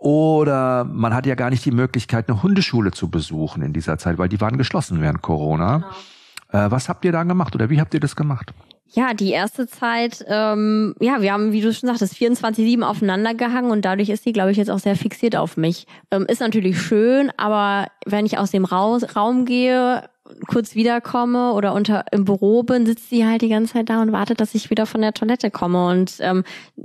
Oder man hat ja gar nicht die Möglichkeit, eine Hundeschule zu besuchen in dieser Zeit, weil die waren geschlossen während Corona. Genau. Äh, was habt ihr da gemacht oder wie habt ihr das gemacht?
Ja, die erste Zeit, ähm, ja, wir haben, wie du schon sagtest, vierundzwanzig sieben aufeinander gehangen und dadurch ist sie, glaube ich, jetzt auch sehr fixiert auf mich. Ähm, ist natürlich schön, aber wenn ich aus dem Raus, Raum gehe, kurz wiederkomme oder unter im Büro bin, sitzt sie halt die ganze Zeit da und wartet, dass ich wieder von der Toilette komme und ähm,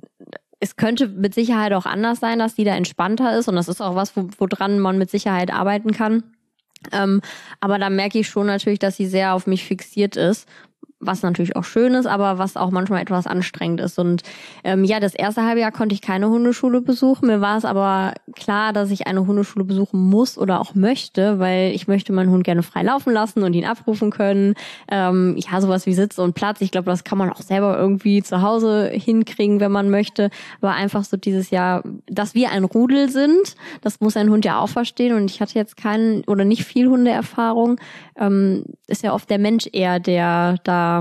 es könnte mit Sicherheit auch anders sein, dass die da entspannter ist und das ist auch was, wo, woran man mit Sicherheit arbeiten kann. Ähm, aber da merke ich schon natürlich, dass sie sehr auf mich fixiert ist. was natürlich auch schön ist, aber was auch manchmal etwas anstrengend ist. Und ähm, ja, das erste halbe Jahr konnte ich keine Hundeschule besuchen. Mir war es aber klar, dass ich eine Hundeschule besuchen muss oder auch möchte, weil ich möchte meinen Hund gerne frei laufen lassen und ihn abrufen können. Ähm, ja, sowas wie Sitz und Platz. Ich glaube, das kann man auch selber irgendwie zu Hause hinkriegen, wenn man möchte. Aber einfach so dieses Jahr, dass wir ein Rudel sind, das muss ein Hund ja auch verstehen. Und ich hatte jetzt keinen oder nicht viel Hundeerfahrung. Ähm, ist ja oft der Mensch eher, der da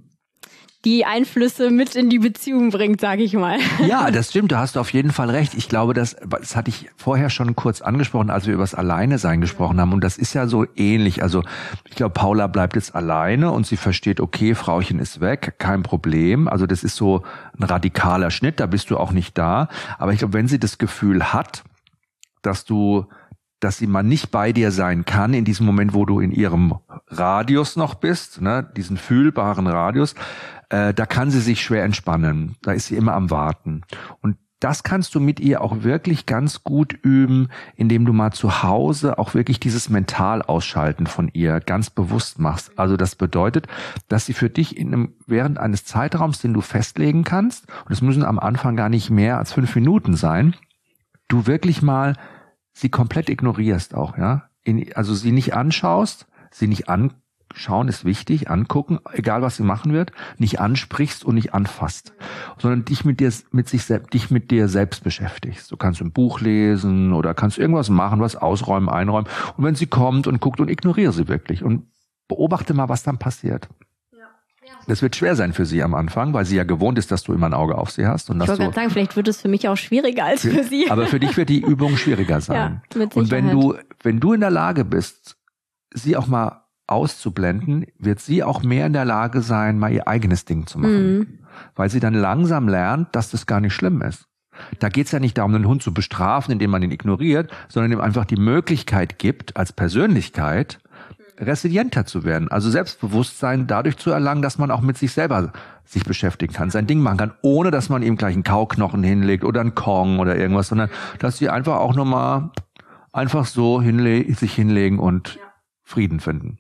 die Einflüsse mit in die Beziehung bringt, sage ich mal.
Ja, das stimmt, da hast du auf jeden Fall recht. Ich glaube, das, das hatte ich vorher schon kurz angesprochen, als wir über das Alleine-Sein gesprochen haben. Und das ist ja so ähnlich. Also ich glaube, Paula bleibt jetzt alleine und sie versteht, okay, Frauchen ist weg, kein Problem. Also das ist so ein radikaler Schnitt, da bist du auch nicht da. Aber ich glaube, wenn sie das Gefühl hat, dass du dass sie mal nicht bei dir sein kann in diesem Moment, wo du in ihrem Radius noch bist, ne, diesen fühlbaren Radius, äh, da kann sie sich schwer entspannen. Da ist sie immer am Warten. Und das kannst du mit ihr auch wirklich ganz gut üben, indem du mal zu Hause auch wirklich dieses Mentalausschalten von ihr ganz bewusst machst. Also das bedeutet, dass sie für dich in einem, während eines Zeitraums, den du festlegen kannst, und es müssen am Anfang gar nicht mehr als fünf Minuten sein, du wirklich mal sie komplett ignorierst auch, ja. In, also sie nicht anschaust, sie nicht anschauen ist wichtig, angucken, egal was sie machen wird, nicht ansprichst und nicht anfasst, sondern dich mit dir, mit sich selbst, dich mit dir selbst beschäftigst. Du kannst ein Buch lesen oder kannst irgendwas machen, was ausräumen, einräumen. Und wenn sie kommt und guckt und ignoriere sie wirklich und beobachte mal, was dann passiert. Das wird schwer sein für sie am Anfang, weil sie ja gewohnt ist, dass du immer ein Auge auf sie hast. Und
ich
wollte
gerade sagen, vielleicht wird es für mich auch schwieriger als für sie.
Aber für dich wird die Übung schwieriger sein. Ja, mit Sicherheit. Und wenn du, wenn du in der Lage bist, sie auch mal auszublenden, wird sie auch mehr in der Lage sein, mal ihr eigenes Ding zu machen. Mhm. Weil sie dann langsam lernt, dass das gar nicht schlimm ist. Da geht es ja nicht darum, den Hund zu bestrafen, indem man ihn ignoriert, sondern ihm einfach die Möglichkeit gibt, als Persönlichkeit resilienter zu werden, also Selbstbewusstsein dadurch zu erlangen, dass man auch mit sich selber sich beschäftigen kann, sein Ding machen kann, ohne dass man ihm gleich einen Kauknochen hinlegt oder einen Kong oder irgendwas, sondern dass sie einfach auch nochmal einfach so hinle- sich hinlegen und Frieden finden.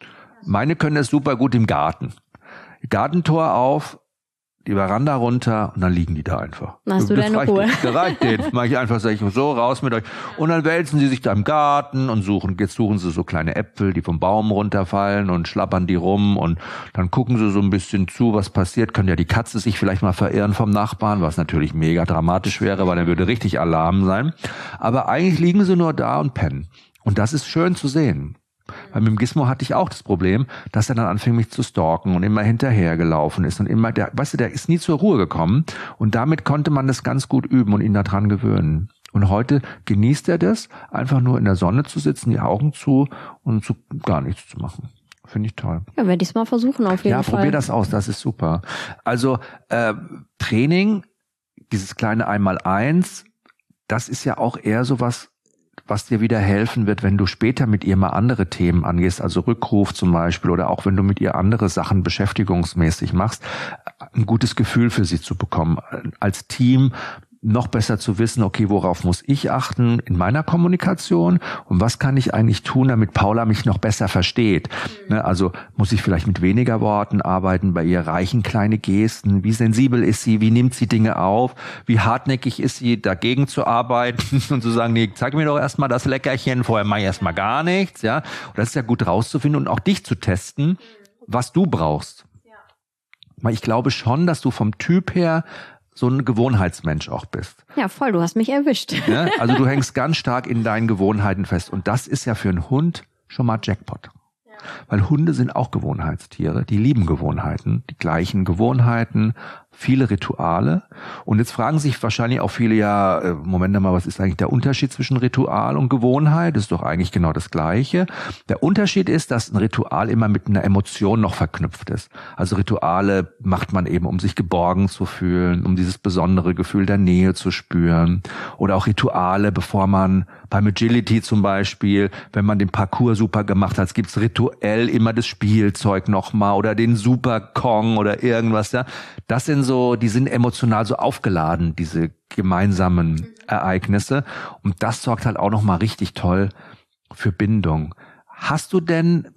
Meine können das super gut im Garten. Gartentor auf, die Veranda runter und dann liegen die da einfach.
Dann hast du deine
reicht,
Ruhe.
Das reicht denen. Mach ich einfach, sag ich so, raus mit euch. Und dann wälzen sie sich da im Garten und suchen, jetzt suchen sie so kleine Äpfel, die vom Baum runterfallen und schlappern die rum und dann gucken sie so ein bisschen zu, was passiert. Kann ja die Katze sich vielleicht mal verirren vom Nachbarn, was natürlich mega dramatisch wäre, weil dann würde richtig Alarm sein. Aber eigentlich liegen sie nur da und pennen. Und das ist schön zu sehen. Weil mit dem Gizmo hatte ich auch das Problem, dass er dann anfing, mich zu stalken und immer hinterhergelaufen ist und immer, der, weißt du, der ist nie zur Ruhe gekommen und damit konnte man das ganz gut üben und ihn daran gewöhnen. Und heute genießt er das, einfach nur in der Sonne zu sitzen, die Augen zu und zu gar nichts zu machen. Finde ich toll.
Ja, werde ich es mal versuchen auf jeden
ja,
Fall.
Ja, probier das aus, das ist super. Also äh, Training, dieses kleine Einmaleins, das ist ja auch eher sowas, was dir wieder helfen wird, wenn du später mit ihr mal andere Themen angehst, also Rückruf zum Beispiel oder auch wenn du mit ihr andere Sachen beschäftigungsmäßig machst, ein gutes Gefühl für sie zu bekommen. Als Team noch besser zu wissen, okay, worauf muss ich achten in meiner Kommunikation und was kann ich eigentlich tun, damit Paula mich noch besser versteht. Mhm. Also muss ich vielleicht mit weniger Worten arbeiten, bei ihr reichen kleine Gesten, wie sensibel ist sie, wie nimmt sie Dinge auf, wie hartnäckig ist sie, dagegen zu arbeiten und zu sagen, nee, zeig mir doch erstmal das Leckerchen, vorher mach ich erstmal gar nichts. Ja, und das ist ja gut rauszufinden und auch dich zu testen, was du brauchst. Ja. Weil ich glaube schon, dass du vom Typ her so ein Gewohnheitsmensch auch bist.
Ja, voll, du hast mich erwischt.
Ja, also du hängst ganz stark in deinen Gewohnheiten fest. Und das ist ja für einen Hund schon mal Jackpot. Ja. Weil Hunde sind auch Gewohnheitstiere, die lieben Gewohnheiten, die gleichen Gewohnheiten, viele Rituale. Und jetzt fragen sich wahrscheinlich auch viele, ja, Moment mal, was ist eigentlich der Unterschied zwischen Ritual und Gewohnheit? Das ist doch eigentlich genau das Gleiche. Der Unterschied ist, dass ein Ritual immer mit einer Emotion noch verknüpft ist. Also Rituale macht man eben, um sich geborgen zu fühlen, um dieses besondere Gefühl der Nähe zu spüren. Oder auch Rituale, bevor man beim Agility zum Beispiel, wenn man den Parcours super gemacht hat, gibt's rituell immer das Spielzeug nochmal oder den Super Kong oder irgendwas, ja. Das sind so, die sind emotional so aufgeladen, diese gemeinsamen Ereignisse. Und das sorgt halt auch nochmal richtig toll für Bindung. Hast du denn mit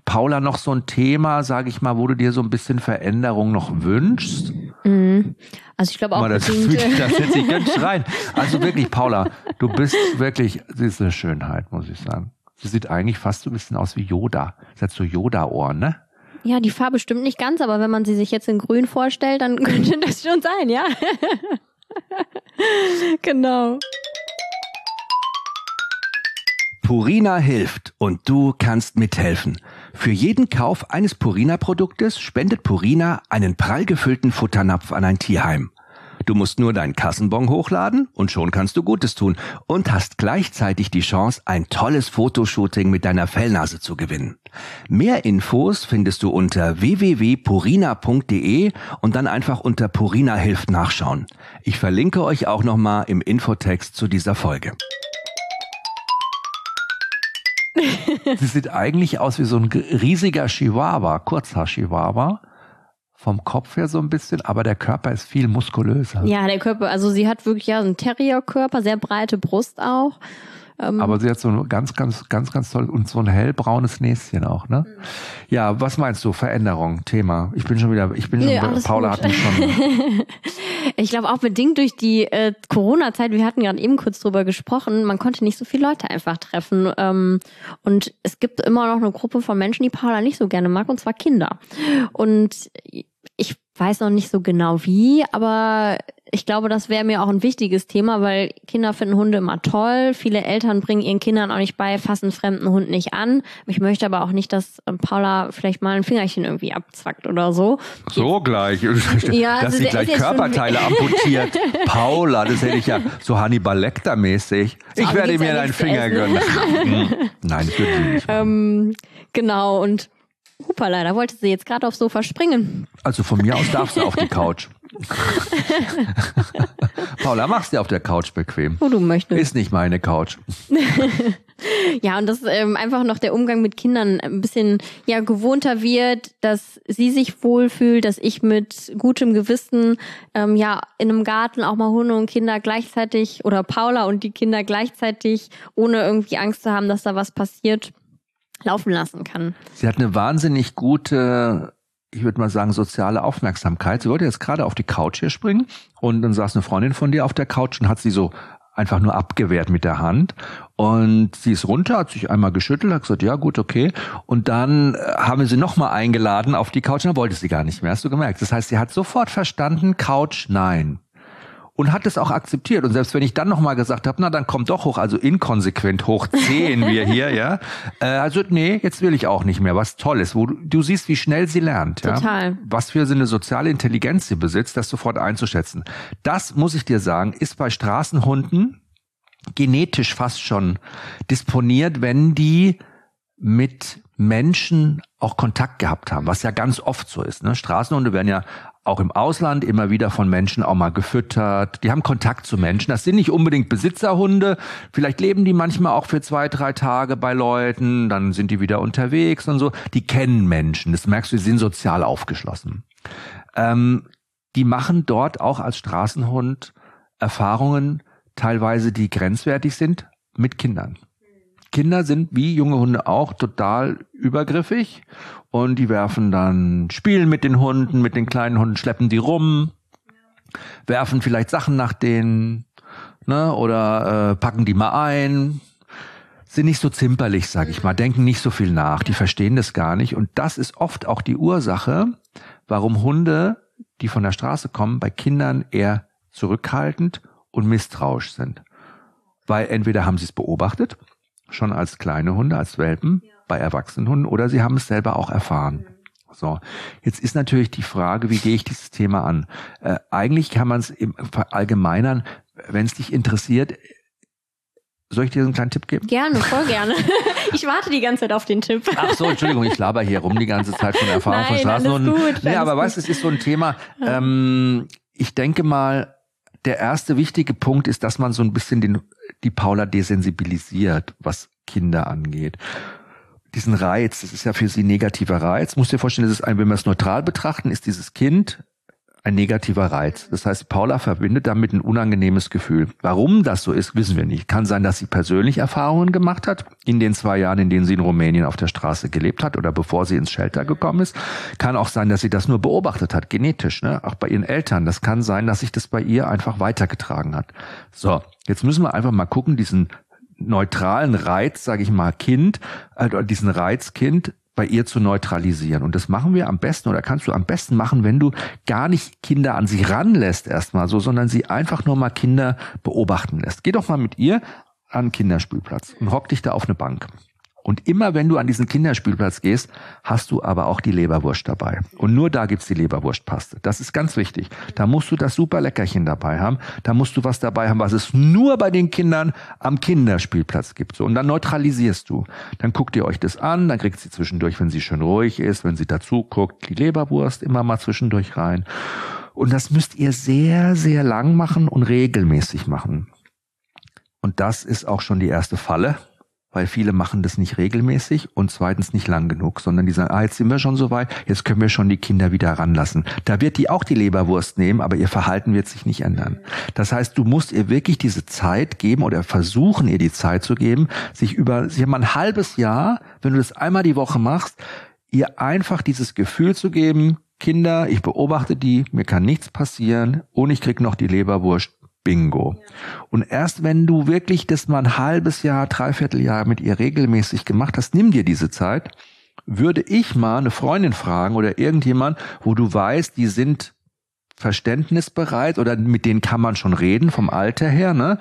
Paula, noch so ein Thema, sage ich mal, wo du dir so ein bisschen Veränderung noch wünschst?
Mhm. Also ich glaube auch,
das,
bedingt,
ist, das setzt sich ganz rein. Also wirklich, Paula, du bist wirklich, sie ist eine Schönheit, muss ich sagen. Sie sieht eigentlich fast so ein bisschen aus wie Yoda. Sie hat so Yoda-Ohren, ne?
Ja, die Farbe stimmt nicht ganz, aber wenn man sie sich jetzt in grün vorstellt, dann könnte das schon sein, ja? Genau.
Purina hilft und du kannst mithelfen. Für jeden Kauf eines Purina-Produktes spendet Purina einen prall gefüllten Futternapf an ein Tierheim. Du musst nur deinen Kassenbon hochladen und schon kannst du Gutes tun und hast gleichzeitig die Chance, ein tolles Fotoshooting mit deiner Fellnase zu gewinnen. Mehr Infos findest du unter w w w punkt purina punkt d e und dann einfach unter Purina hilft nachschauen. Ich verlinke euch auch nochmal im Infotext zu dieser Folge.
Sie sieht eigentlich aus wie so ein riesiger Chihuahua, Kurzhaar-Chihuahua. Vom Kopf her so ein bisschen, aber der Körper ist viel muskulöser.
Ja, der Körper, also sie hat wirklich ja so einen Terrier-Körper, sehr breite Brust auch. Ähm
aber sie hat so ein ganz, ganz, ganz, ganz toll und so ein hellbraunes Näschen auch, ne? Mhm. Ja, was meinst du? Veränderung, Thema. Ich bin schon wieder, ich bin
nee,
schon, Paula
gut.
hat mich schon.
Ich glaube auch bedingt durch die äh, Corona-Zeit, wir hatten gerade eben kurz drüber gesprochen, man konnte nicht so viele Leute einfach treffen. Ähm, und es gibt immer noch eine Gruppe von Menschen, die Paula nicht so gerne mag, und zwar Kinder. Und ich weiß noch nicht so genau wie, aber ich glaube, das wäre mir auch ein wichtiges Thema, weil Kinder finden Hunde immer toll. Viele Eltern bringen ihren Kindern auch nicht bei, fassen einen fremden Hund nicht an. Ich möchte aber auch nicht, dass Paula vielleicht mal ein Fingerchen irgendwie abzackt oder so.
So gleich.
Ja,
dass
also
sie gleich Körperteile amputiert. Paula, das hätte ich ja so Hannibal Lecter-mäßig.
So,
ich werde mir
ja
deinen Finger gönnen. Nein, das würde sie nicht machen.
Ähm, genau, und Hupala, da wollte sie jetzt gerade aufs Sofa springen.
Also von mir aus darfst du auf die Couch. Paula, mach's dir auf der Couch bequem.
Wo du möchtest.
Ist nicht meine Couch.
Ja, und dass ähm, einfach noch der Umgang mit Kindern ein bisschen ja gewohnter wird, dass sie sich wohlfühlt, dass ich mit gutem Gewissen ähm, ja in einem Garten auch mal Hunde und Kinder gleichzeitig oder Paula und die Kinder gleichzeitig, ohne irgendwie Angst zu haben, dass da was passiert, laufen lassen kann.
Sie hat eine wahnsinnig gute, ich würde mal sagen, soziale Aufmerksamkeit. Sie wollte jetzt gerade auf die Couch hier springen und dann saß eine Freundin von dir auf der Couch und hat sie so einfach nur abgewehrt mit der Hand. Und sie ist runter, hat sich einmal geschüttelt, hat gesagt, ja gut, okay. Und dann haben wir sie nochmal eingeladen auf die Couch und dann wollte sie gar nicht mehr, hast du gemerkt. Das heißt, sie hat sofort verstanden, Couch, nein. Und hat es auch akzeptiert. Und selbst wenn ich dann nochmal gesagt habe, na dann komm doch hoch, also inkonsequent hoch zehn wir hier, ja. Äh, also nee, jetzt will ich auch nicht mehr. Was Tolles, wo du, du siehst, wie schnell sie lernt. Ja?
Total.
Was für so eine soziale Intelligenz sie besitzt, das sofort einzuschätzen. Das, muss ich dir sagen, ist bei Straßenhunden genetisch fast schon disponiert, wenn die mit Menschen auch Kontakt gehabt haben, was ja ganz oft so ist. Ne? Straßenhunde werden ja auch im Ausland immer wieder von Menschen auch mal gefüttert. Die haben Kontakt zu Menschen. Das sind nicht unbedingt Besitzerhunde. Vielleicht leben die manchmal auch für zwei, drei Tage bei Leuten. Dann sind die wieder unterwegs und so. Die kennen Menschen. Das merkst du, die sind sozial aufgeschlossen. Ähm, die machen dort auch als Straßenhund Erfahrungen, teilweise die grenzwertig sind, mit Kindern. Kinder sind wie junge Hunde auch total übergriffig und die werfen dann, spielen mit den Hunden, mit den kleinen Hunden, schleppen die rum, werfen vielleicht Sachen nach denen, ne, oder äh, packen die mal ein, sind nicht so zimperlich, sag ich mal, denken nicht so viel nach, die verstehen das gar nicht und das ist oft auch die Ursache, warum Hunde, die von der Straße kommen, bei Kindern eher zurückhaltend und misstrauisch sind. Weil entweder haben sie es beobachtet, schon als kleine Hunde, als Welpen, ja. Bei erwachsenen Hunden, oder sie haben es selber auch erfahren. Mhm. So, jetzt ist natürlich die Frage, wie gehe ich dieses Thema an? Äh, eigentlich kann man es im Verallgemeinern, wenn es dich interessiert, soll ich dir so einen kleinen Tipp geben?
Gerne, voll gerne. Ich warte die ganze Zeit auf den Tipp.
Ach so, Entschuldigung, ich laber hier rum die ganze Zeit von Erfahrung
Nein,
von Straßenhunden.
Alles gut,
nee,
alles
aber
gut.
weißt du, es ist so ein Thema, ähm, ich denke mal, der erste wichtige Punkt ist, dass man so ein bisschen den, die Paula desensibilisiert, was Kinder angeht. Diesen Reiz, das ist ja für sie ein negativer Reiz. Musst dir vorstellen, das ist ein, wenn wir es neutral betrachten, ist dieses Kind ein negativer Reiz. Das heißt, Paula verbindet damit ein unangenehmes Gefühl. Warum das so ist, wissen wir nicht. Kann sein, dass sie persönlich Erfahrungen gemacht hat in den zwei Jahren, in denen sie in Rumänien auf der Straße gelebt hat oder bevor sie ins Shelter gekommen ist. Kann auch sein, dass sie das nur beobachtet hat, genetisch, ne? Auch bei ihren Eltern. Das kann sein, dass sich das bei ihr einfach weitergetragen hat. So, jetzt müssen wir einfach mal gucken, diesen neutralen Reiz, sage ich mal, Kind, äh, diesen Reizkind bei ihr zu neutralisieren. Und das machen wir am besten oder kannst du am besten machen, wenn du gar nicht Kinder an sie ranlässt erstmal so, sondern sie einfach nur mal Kinder beobachten lässt. Geh doch mal mit ihr an den Kinderspielplatz und hock dich da auf eine Bank. Und immer wenn du an diesen Kinderspielplatz gehst, hast du aber auch die Leberwurst dabei. Und nur da gibt's die Leberwurstpaste. Das ist ganz wichtig. Da musst du das super Leckerchen dabei haben. Da musst du was dabei haben, was es nur bei den Kindern am Kinderspielplatz gibt. So, und dann neutralisierst du. Dann guckt ihr euch das an, dann kriegt sie zwischendurch, wenn sie schön ruhig ist, wenn sie dazu guckt, die Leberwurst immer mal zwischendurch rein. Und das müsst ihr sehr, sehr lang machen und regelmäßig machen. Und das ist auch schon die erste Falle. Weil viele machen das nicht regelmäßig und zweitens nicht lang genug, sondern die sagen, ah, jetzt sind wir schon so weit, jetzt können wir schon die Kinder wieder ranlassen. Da wird die auch die Leberwurst nehmen, aber ihr Verhalten wird sich nicht ändern. Das heißt, du musst ihr wirklich diese Zeit geben oder versuchen, ihr die Zeit zu geben, sich über, sie haben ein halbes Jahr, wenn du das einmal die Woche machst, ihr einfach dieses Gefühl zu geben, Kinder, ich beobachte die, mir kann nichts passieren und ich krieg noch die Leberwurst. Bingo. Und erst wenn du wirklich das mal ein halbes Jahr, dreiviertel Jahr mit ihr regelmäßig gemacht hast, nimm dir diese Zeit, würde ich mal eine Freundin fragen oder irgendjemand, wo du weißt, die sind verständnisbereit oder mit denen kann man schon reden vom Alter her, ne?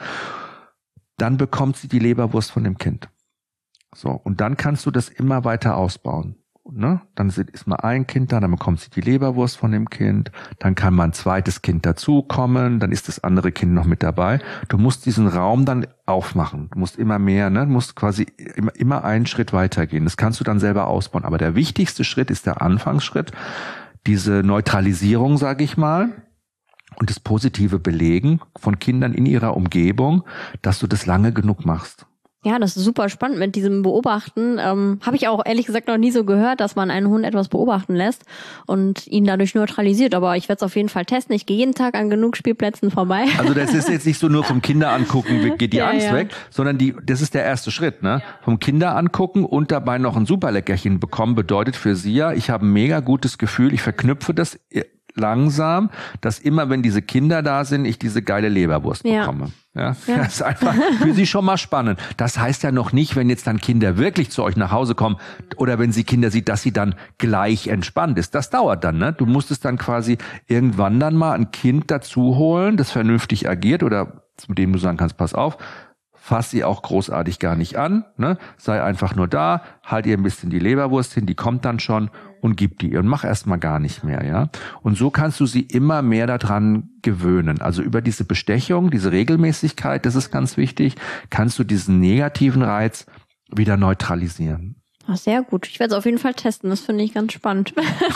Dann bekommt sie die Leberwurst von dem Kind. So, und dann kannst du das immer weiter ausbauen. Ne? Dann ist mal ein Kind da, dann bekommt sie die Leberwurst von dem Kind, dann kann mal ein zweites Kind dazukommen, dann ist das andere Kind noch mit dabei. Du musst diesen Raum dann aufmachen. Du musst immer mehr, ne? Du musst quasi immer, immer einen Schritt weitergehen. Das kannst du dann selber ausbauen. Aber der wichtigste Schritt ist der Anfangsschritt, diese Neutralisierung, sage ich mal, und das positive Belegen von Kindern in ihrer Umgebung, dass du das lange genug machst.
Ja, das ist super spannend mit diesem Beobachten. Ähm, habe ich auch ehrlich gesagt noch nie so gehört, dass man einen Hund etwas beobachten lässt und ihn dadurch neutralisiert. Aber ich werde es auf jeden Fall testen. Ich gehe jeden Tag an genug Spielplätzen vorbei.
Also das ist jetzt nicht so nur vom Kinder angucken, geht die ja, Angst ja. weg, sondern die, das ist der erste Schritt. Ne? Ja. Vom Kinder angucken und dabei noch ein Superleckerchen bekommen, bedeutet für sie ja, ich habe ein mega gutes Gefühl, ich verknüpfe das langsam, dass immer, wenn diese Kinder da sind, ich diese geile Leberwurst ja. bekomme. Ja, ja, das ist einfach für sie schon mal spannend. Das heißt ja noch nicht, wenn jetzt dann Kinder wirklich zu euch nach Hause kommen oder wenn sie Kinder sieht, dass sie dann gleich entspannt ist. Das dauert dann, ne? Du musst es dann quasi irgendwann dann mal ein Kind dazu holen, das vernünftig agiert oder zu dem du sagen kannst, pass auf, fass sie auch großartig gar nicht an, ne? Sei einfach nur da, halt ihr ein bisschen die Leberwurst hin, die kommt dann schon und gib die ihr und mach erstmal gar nicht mehr, ja? Und so kannst du sie immer mehr daran gewöhnen. Also über diese Bestechung, diese Regelmäßigkeit, das ist ganz wichtig, kannst du diesen negativen Reiz wieder neutralisieren.
Ach, sehr gut. Ich werde es auf jeden Fall testen, das finde ich ganz spannend.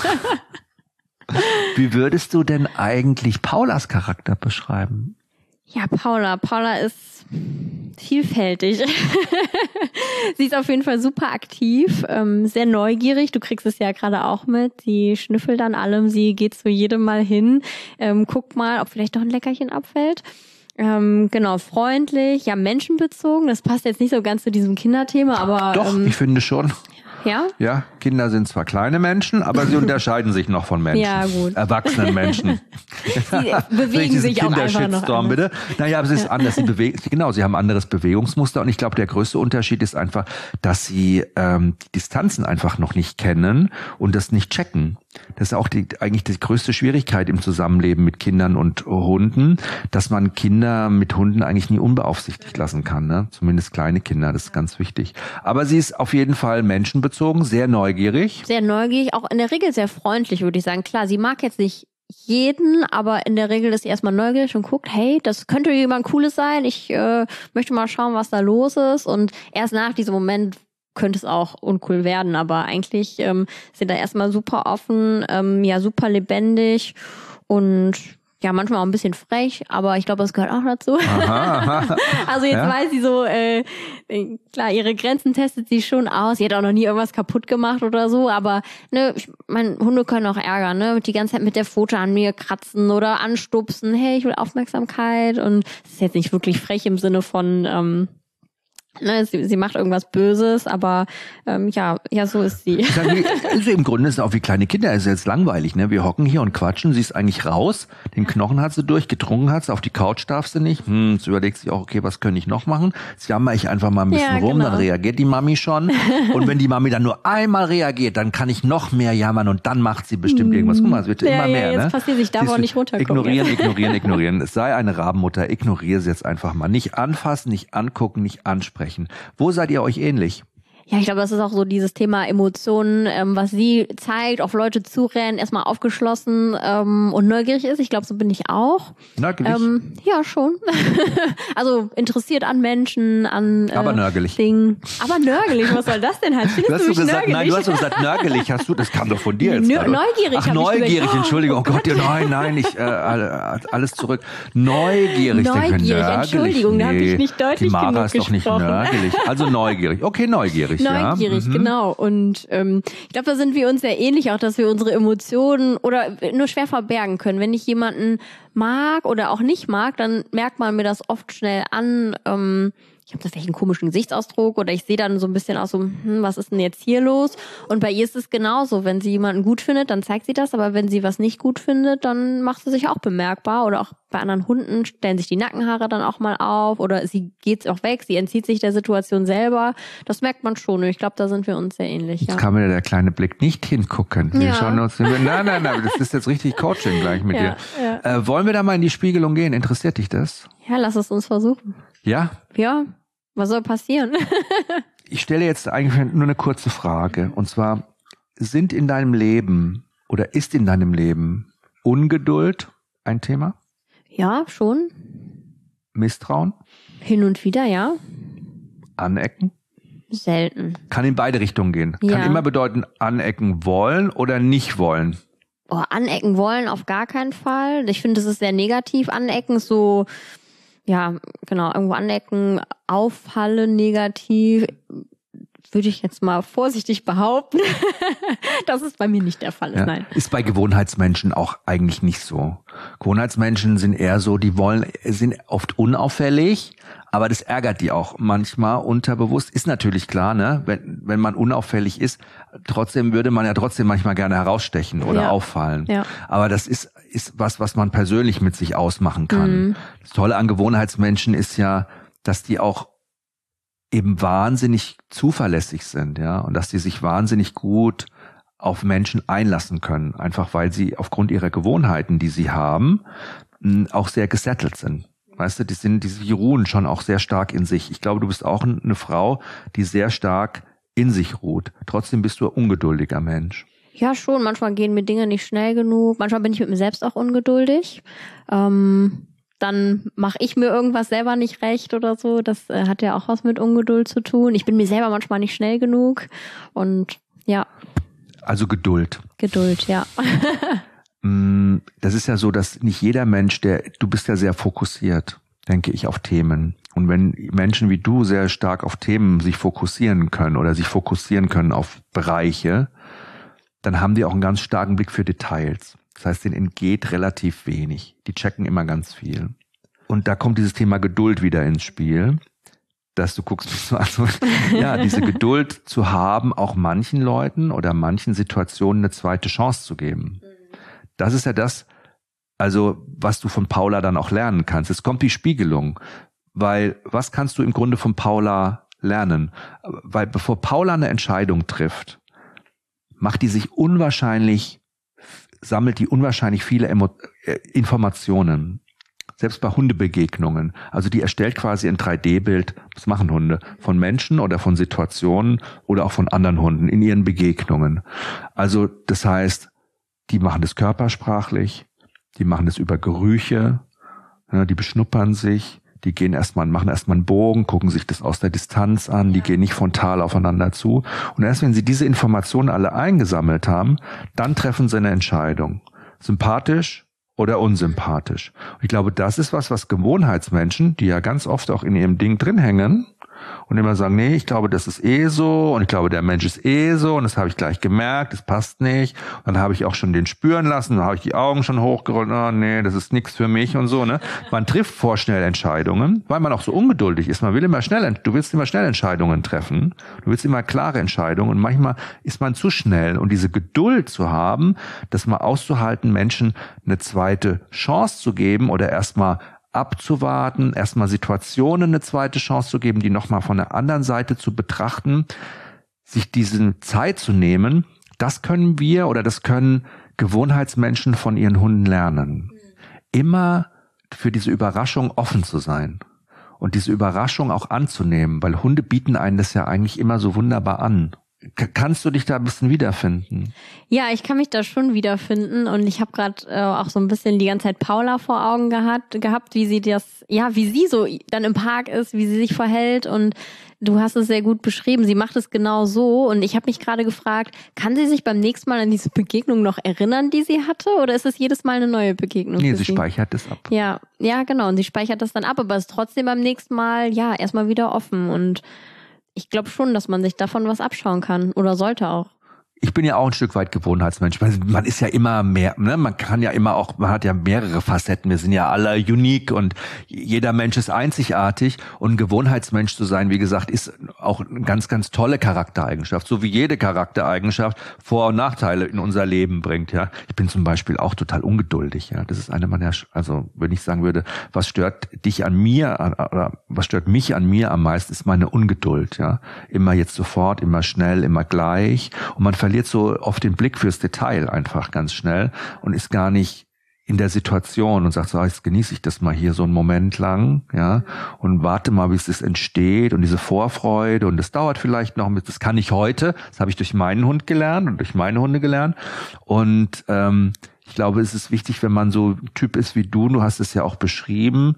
Wie würdest du denn eigentlich Paulas Charakter beschreiben?
Ja, Paula. Paula ist vielfältig. Sie ist auf jeden Fall super aktiv, ähm, sehr neugierig. Du kriegst es ja gerade auch mit. Sie schnüffelt an allem. Sie geht zu jedem Mal hin. Ähm, guckt mal, ob vielleicht noch ein Leckerchen abfällt. Ähm, genau, freundlich, ja, menschenbezogen. Das passt jetzt nicht so ganz zu diesem Kinderthema, aber...
Doch, ähm, ich finde schon.
Ja?
Ja, Kinder sind zwar kleine Menschen, aber sie unterscheiden sich noch von Menschen.
Ja, gut.
Erwachsenen Menschen.
Sie bewegen sich auch einfach noch anders.
Bitte. Naja, aber es ist
ja.
anders. Sie bewegen, genau, sie haben ein anderes Bewegungsmuster und ich glaube, der größte Unterschied ist einfach, dass sie ähm, die Distanzen einfach noch nicht kennen und das nicht checken. Das ist auch die, eigentlich die größte Schwierigkeit im Zusammenleben mit Kindern und Hunden, dass man Kinder mit Hunden eigentlich nie unbeaufsichtigt lassen kann, ne? Zumindest kleine Kinder, das ist ganz wichtig. Aber sie ist auf jeden Fall menschenbezogen, sehr neugierig.
Sehr neugierig, auch in der Regel sehr freundlich, würde ich sagen. Klar, sie mag jetzt nicht jeden, aber in der Regel ist sie erstmal neugierig und guckt, hey, das könnte jemand Cooles sein, ich äh, möchte mal schauen, was da los ist. Und erst nach diesem Moment könnte es auch uncool werden, aber eigentlich ähm, sind da erstmal super offen, ähm, ja, super lebendig und Ja, manchmal auch ein bisschen frech, aber ich glaube, das gehört auch dazu.
Aha, aha.
Also jetzt
Ja?
weiß sie so, äh, klar, ihre Grenzen testet sie schon aus. Sie hat auch noch nie irgendwas kaputt gemacht oder so, aber ne, ich mein, Hunde können auch ärgern, ne? Die ganze Zeit mit der Pfote an mir kratzen oder anstupsen. Hey, ich will Aufmerksamkeit. Und es ist jetzt nicht wirklich frech im Sinne von, ähm, ne, sie, sie macht irgendwas Böses, aber ähm, ja, ja, so ist sie.
Ich sag, wie- also im Grunde ist es auch wie kleine Kinder, es ist jetzt langweilig, ne? Wir hocken hier und quatschen, sie ist eigentlich raus, den Knochen hat sie durch, getrunken hat sie, auf die Couch darf sie nicht, hm, jetzt überlegt sich auch, okay, was könnte ich noch machen? Jetzt jammer ich einfach mal ein bisschen
Ja,
rum,
genau.
dann reagiert die Mami schon und wenn die Mami dann nur einmal reagiert, dann kann ich noch mehr jammern und dann macht sie bestimmt irgendwas. Guck mal, es wird
Ja,
immer
ja,
mehr,
jetzt
ne?
passiert, ich darf
Siehst
auch
du,
nicht runtergucken.
Ignorieren, ignorieren, ignorieren. Es sei eine Rabenmutter, ignoriere sie jetzt einfach mal. Nicht anfassen, nicht angucken, nicht ansprechen. Wo seid ihr euch ähnlich?
Ja, ich glaube, das ist auch so dieses Thema Emotionen, ähm, was sie zeigt, auf Leute zurennen, erstmal aufgeschlossen ähm, und neugierig ist. Ich glaube, so bin ich auch.
Nörgelig?
Ähm, ja, schon. Also interessiert an Menschen, an äh,
Aber nörgelig.
Dingen. Aber nörgelig, was soll das denn heißen? Findest
Du hast
du
so
mich
gesagt,
nörgelig?
nein, du hast so gesagt, nörgelig hast du, das kam doch von dir jetzt.
Nö-
gerade.
neugierig
Ach,
hab ich
neugierig,
gesagt. Oh,
Entschuldigung, oh
oh
Gott, ja, nein, nein, ich, äh, alles zurück. Neugierig. denke ich mir,
Neugierig,
nörgelig,
Entschuldigung, da hab ich nicht deutlich
Die Mara
genug
ist doch nicht
gesprochen.
nörgelig. Also neugierig, okay, neugierig, ja.
Neugierig,
Mhm.
genau. Und ähm, ich glaube, da sind wir uns sehr ähnlich, auch dass wir unsere Emotionen oder nur schwer verbergen können. Wenn ich jemanden mag oder auch nicht mag, dann merkt man mir das oft schnell an. Ähm, ich habe da vielleicht einen komischen Gesichtsausdruck oder ich sehe dann so ein bisschen aus so, hm, was ist denn jetzt hier los? Und bei ihr ist es genauso. Wenn sie jemanden gut findet, dann zeigt sie das. Aber wenn sie was nicht gut findet, dann macht sie sich auch bemerkbar. Oder auch bei anderen Hunden stellen sich die Nackenhaare dann auch mal auf. Oder sie geht auch weg, sie entzieht sich der Situation selber. Das merkt man schon. Und ich glaube, da sind wir uns sehr ähnlich.
Jetzt
Ja.
kam wieder der kleine Blick, nicht hingucken. Wir
Ja.
schauen uns, nein, nein, nein, das ist jetzt richtig Coaching gleich mit
Ja,
dir. Äh, wollen wir da mal in die Spiegelung gehen? Interessiert dich das?
ja, lass es uns versuchen.
Ja?
Ja, was soll passieren?
Ich stelle jetzt eigentlich nur eine kurze Frage. Und zwar, sind in deinem Leben oder ist in deinem Leben Ungeduld ein Thema?
Ja, schon.
Misstrauen?
Hin und wieder, ja.
Anecken?
Selten.
Kann in beide Richtungen gehen. Kann
Ja.
immer bedeuten, anecken wollen oder nicht wollen.
Oh, anecken wollen auf gar keinen Fall. Ich finde, das ist sehr negativ. Anecken ist so, ja, genau, irgendwo anecken, auffallen, negativ. Würde ich jetzt mal vorsichtig behaupten. Das ist bei mir nicht der Fall. Ist,
Ja.
nein.
Ist bei Gewohnheitsmenschen auch eigentlich nicht so. Gewohnheitsmenschen sind eher so, die wollen, sind oft unauffällig, aber das ärgert die auch manchmal unterbewusst. Ist natürlich klar, ne? Wenn, wenn man unauffällig ist, trotzdem würde man ja trotzdem manchmal gerne herausstechen oder
Ja.
auffallen.
Ja.
Aber das ist, ist was, was man persönlich mit sich ausmachen kann.
Mhm.
Das Tolle an Gewohnheitsmenschen ist ja, dass die auch eben wahnsinnig zuverlässig sind, ja, und dass die sich wahnsinnig gut auf Menschen einlassen können, einfach weil sie aufgrund ihrer Gewohnheiten, die sie haben, mh, auch sehr gesettelt sind. Weißt du, die sind, die ruhen schon auch sehr stark in sich. Ich glaube, du bist auch eine Frau, die sehr stark in sich ruht. Trotzdem bist du ein ungeduldiger Mensch.
Ja, schon. Manchmal gehen mir Dinge nicht schnell genug. Manchmal bin ich mit mir selbst auch ungeduldig. Ähm, dann mache ich mir irgendwas selber nicht recht oder so. Das äh, hat ja auch was mit Ungeduld zu tun. Ich bin mir selber manchmal nicht schnell genug. Und ja,
Also Geduld.
Geduld, ja.
Mm, Das ist ja so, dass nicht jeder Mensch, der, du bist ja sehr fokussiert, denke ich, auf Themen. Und wenn Menschen wie du sehr stark auf Themen sich fokussieren können oder sich fokussieren können auf Bereiche, dann haben die auch einen ganz starken Blick für Details. Das heißt, denen entgeht relativ wenig. Die checken immer ganz viel. Und da kommt dieses Thema Geduld wieder ins Spiel, dass du guckst mich so an, so, ja, diese Geduld zu haben, auch manchen Leuten oder manchen Situationen eine zweite Chance zu geben. Das ist ja das, also was du von Paula dann auch lernen kannst. Es kommt die Spiegelung, weil was kannst du im Grunde von Paula lernen? Weil bevor Paula eine Entscheidung trifft, macht die sich unwahrscheinlich, sammelt die unwahrscheinlich viele Emo- äh, Informationen. Selbst bei Hundebegegnungen. Also die erstellt quasi ein drei D Bild, was machen Hunde, von Menschen oder von Situationen oder auch von anderen Hunden in ihren Begegnungen. Also das heißt, die machen das körpersprachlich, die machen das über Gerüche, ja, die beschnuppern sich, die gehen erstmal, machen erstmal einen Bogen, gucken sich das aus der Distanz an, die gehen nicht frontal aufeinander zu. Und erst wenn sie diese Informationen alle eingesammelt haben, dann treffen sie eine Entscheidung. Sympathisch
oder unsympathisch. Und ich glaube, das ist was, was Gewohnheitsmenschen, die ja ganz oft auch in ihrem Ding drin hängen und immer sagen, nee, ich glaube, das ist eh so und ich glaube, der Mensch ist eh so und das habe ich gleich gemerkt, das passt nicht. Und dann habe ich auch schon den spüren lassen, dann habe ich die Augen schon hochgerollt, oh, nee, das ist nichts für mich und so. Ne? Man trifft vorschnell Entscheidungen, weil man auch so ungeduldig ist. Man will immer schnell, du willst immer schnell Entscheidungen treffen, du willst immer klare Entscheidungen und manchmal ist man zu schnell. Und diese Geduld zu haben, das mal auszuhalten, Menschen eine zweite Chance zu geben oder erstmal abzuwarten, erstmal Situationen eine zweite Chance zu geben, die nochmal von der anderen Seite zu betrachten, sich diese Zeit zu nehmen, das können wir oder das können Gewohnheitsmenschen von ihren Hunden lernen. Immer für diese Überraschung offen zu sein und diese Überraschung auch anzunehmen, weil Hunde bieten einen das ja eigentlich immer so wunderbar an. Kannst du dich da ein bisschen wiederfinden?
Ja, ich kann mich da schon wiederfinden und ich habe gerade äh, auch so ein bisschen die ganze Zeit Paula vor Augen gehabt, gehabt, wie sie das, ja, wie sie so dann im Park ist, wie sie sich verhält und du hast es sehr gut beschrieben. Sie macht es genau so und ich habe mich gerade gefragt, kann sie sich beim nächsten Mal an diese Begegnung noch erinnern, die sie hatte, oder ist es jedes Mal eine neue Begegnung?
Nee, sie, sie speichert es ab.
Ja, ja, genau, und sie speichert das dann ab, aber ist trotzdem beim nächsten Mal, ja, erstmal wieder offen und ich glaube schon, dass man sich davon was abschauen kann oder sollte auch.
Ich bin ja auch ein Stück weit Gewohnheitsmensch. Man ist ja immer mehr, ne? Man kann ja immer auch, man hat ja mehrere Facetten. Wir sind ja alle unique und jeder Mensch ist einzigartig. Und ein Gewohnheitsmensch zu sein, wie gesagt, ist auch eine ganz, ganz tolle Charaktereigenschaft. So wie jede Charaktereigenschaft Vor- und Nachteile in unser Leben bringt, ja. Ich bin zum Beispiel auch total ungeduldig, ja. Das ist eine meiner, also wenn ich sagen würde, was stört dich an mir, oder was stört mich an mir am meisten, ist meine Ungeduld, ja. Immer jetzt sofort, immer schnell, immer gleich. Und man verliert so oft den Blick fürs Detail einfach ganz schnell und ist gar nicht in der Situation und sagt so, jetzt genieße ich das mal hier so einen Moment lang, ja, und warte mal, wie es entsteht und diese Vorfreude und das dauert vielleicht noch, das kann ich heute, das habe ich durch meinen Hund gelernt und durch meine Hunde gelernt und ähm, ich glaube, es ist wichtig, wenn man so ein Typ ist wie du, du hast es ja auch beschrieben,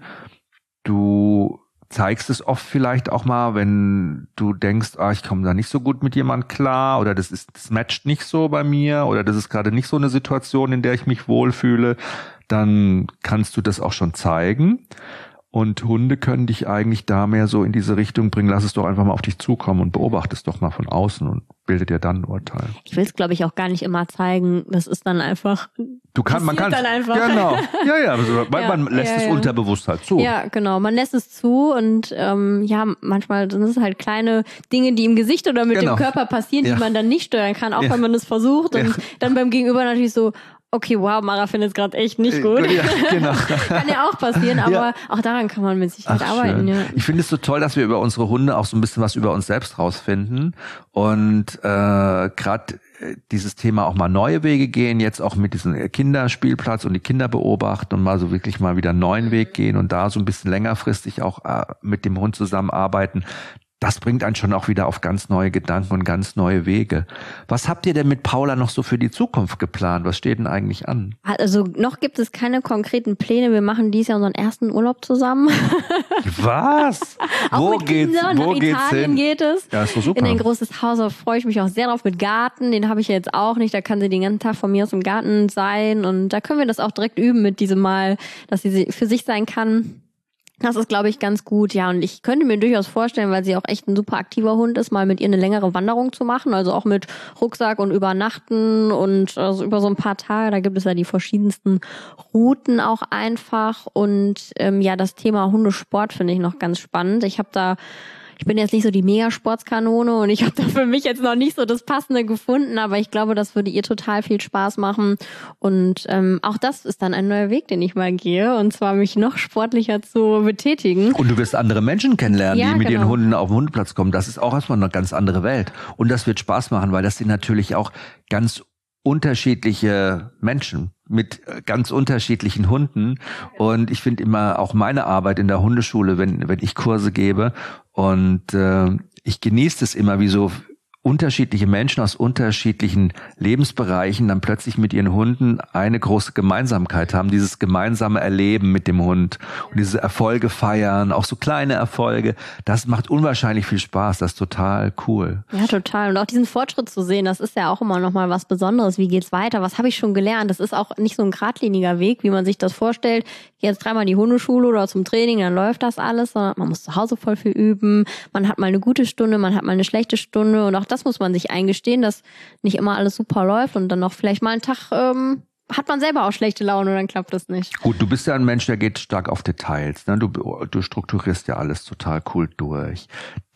du zeigst es oft vielleicht auch mal, wenn du denkst, ah, ich komme da nicht so gut mit jemand klar oder das ist, das matcht nicht so bei mir oder das ist gerade nicht so eine Situation, in der ich mich wohlfühle, dann kannst du das auch schon zeigen. Und Hunde können dich eigentlich da mehr so in diese Richtung bringen. Lass es doch einfach mal auf dich zukommen und beobachte es doch mal von außen und bildet dir dann ein Urteil.
Ich will es, glaube ich, auch gar nicht immer zeigen. Das ist dann einfach.
Du kannst, man kann
dann einfach.
Genau. Ja, ja. Also, weil
ja,
man lässt
ja,
es
ja.
unterbewusst halt zu.
Ja, genau. Man lässt es zu und ähm, ja, manchmal sind es halt kleine Dinge, die im Gesicht oder mit
genau.
dem Körper passieren,
ja.
die man dann nicht steuern kann, auch
ja.
wenn man es versucht. Und
ja.
dann beim Gegenüber natürlich so, okay, wow, Mara findet es gerade echt nicht gut.
Ja, genau.
Kann ja auch passieren, aber
ja.
auch daran kann man mit Sicherheit
Ach,
arbeiten. Ja.
Ich finde es so toll, dass wir über unsere Hunde auch so ein bisschen was über uns selbst rausfinden und äh, gerade dieses Thema auch mal neue Wege gehen, jetzt auch mit diesem Kinderspielplatz und die Kinder beobachten und mal so wirklich mal wieder einen neuen Weg gehen und da so ein bisschen längerfristig auch äh, mit dem Hund zusammenarbeiten. Das bringt einen schon auch wieder auf ganz neue Gedanken und ganz neue Wege. Was habt ihr denn mit Paula noch so für die Zukunft geplant? Was steht denn eigentlich an?
Also noch gibt es keine konkreten Pläne. Wir machen dieses Jahr unseren ersten Urlaub zusammen.
Was?
Auch
wo
mit
geht's?
Kindern.
Wo
Nach
geht's
Italien
hin?
geht es.
Ja, ist doch super.
In ein großes Haus, da freue ich mich auch sehr drauf, mit Garten. Den habe ich ja jetzt auch nicht. Da kann sie den ganzen Tag von mir aus im Garten sein. Und da können wir das auch direkt üben mit diesem Mal, dass sie für sich sein kann. Das ist, glaube ich, ganz gut. Ja, und ich könnte mir durchaus vorstellen, weil sie auch echt ein super aktiver Hund ist, mal mit ihr eine längere Wanderung zu machen. Also auch mit Rucksack und Übernachten und also über so ein paar Tage. Da gibt es ja die verschiedensten Routen auch einfach. Und ähm, ja, das Thema Hundesport finde ich noch ganz spannend. Ich habe da Ich bin jetzt nicht so die Megasportskanone und ich habe da für mich jetzt noch nicht so das Passende gefunden, aber ich glaube, das würde ihr total viel Spaß machen und ähm, auch das ist dann ein neuer Weg, den ich mal gehe und zwar mich noch sportlicher zu betätigen.
Und du wirst andere Menschen kennenlernen,
ja,
die mit
genau.
ihren Hunden auf den Hundeplatz kommen. Das ist auch erstmal eine ganz andere Welt und das wird Spaß machen, weil das sind natürlich auch ganz unterschiedliche Menschen mit ganz unterschiedlichen Hunden und ich finde immer auch meine Arbeit in der Hundeschule, wenn wenn ich Kurse gebe und äh, ich genieße es immer, wie so unterschiedliche Menschen aus unterschiedlichen Lebensbereichen dann plötzlich mit ihren Hunden eine große Gemeinsamkeit haben, dieses gemeinsame Erleben mit dem Hund und diese Erfolge feiern, auch so kleine Erfolge, das macht unwahrscheinlich viel Spaß, das ist total cool.
Ja, total. Und auch diesen Fortschritt zu sehen, das ist ja auch immer noch mal was Besonderes. Wie geht's weiter? Was habe ich schon gelernt? Das ist auch nicht so ein geradliniger Weg, wie man sich das vorstellt. Ich gehe jetzt dreimal in die Hundeschule oder zum Training, dann läuft das alles, sondern man muss zu Hause voll viel üben. Man hat mal eine gute Stunde, man hat mal eine schlechte Stunde und auch das muss man sich eingestehen, dass nicht immer alles super läuft und dann noch vielleicht mal einen Tag ähm, hat man selber auch schlechte Laune und dann klappt das nicht.
Gut, du bist ja ein Mensch, der geht stark auf Details. Ne? Du, du strukturierst ja alles total cool durch.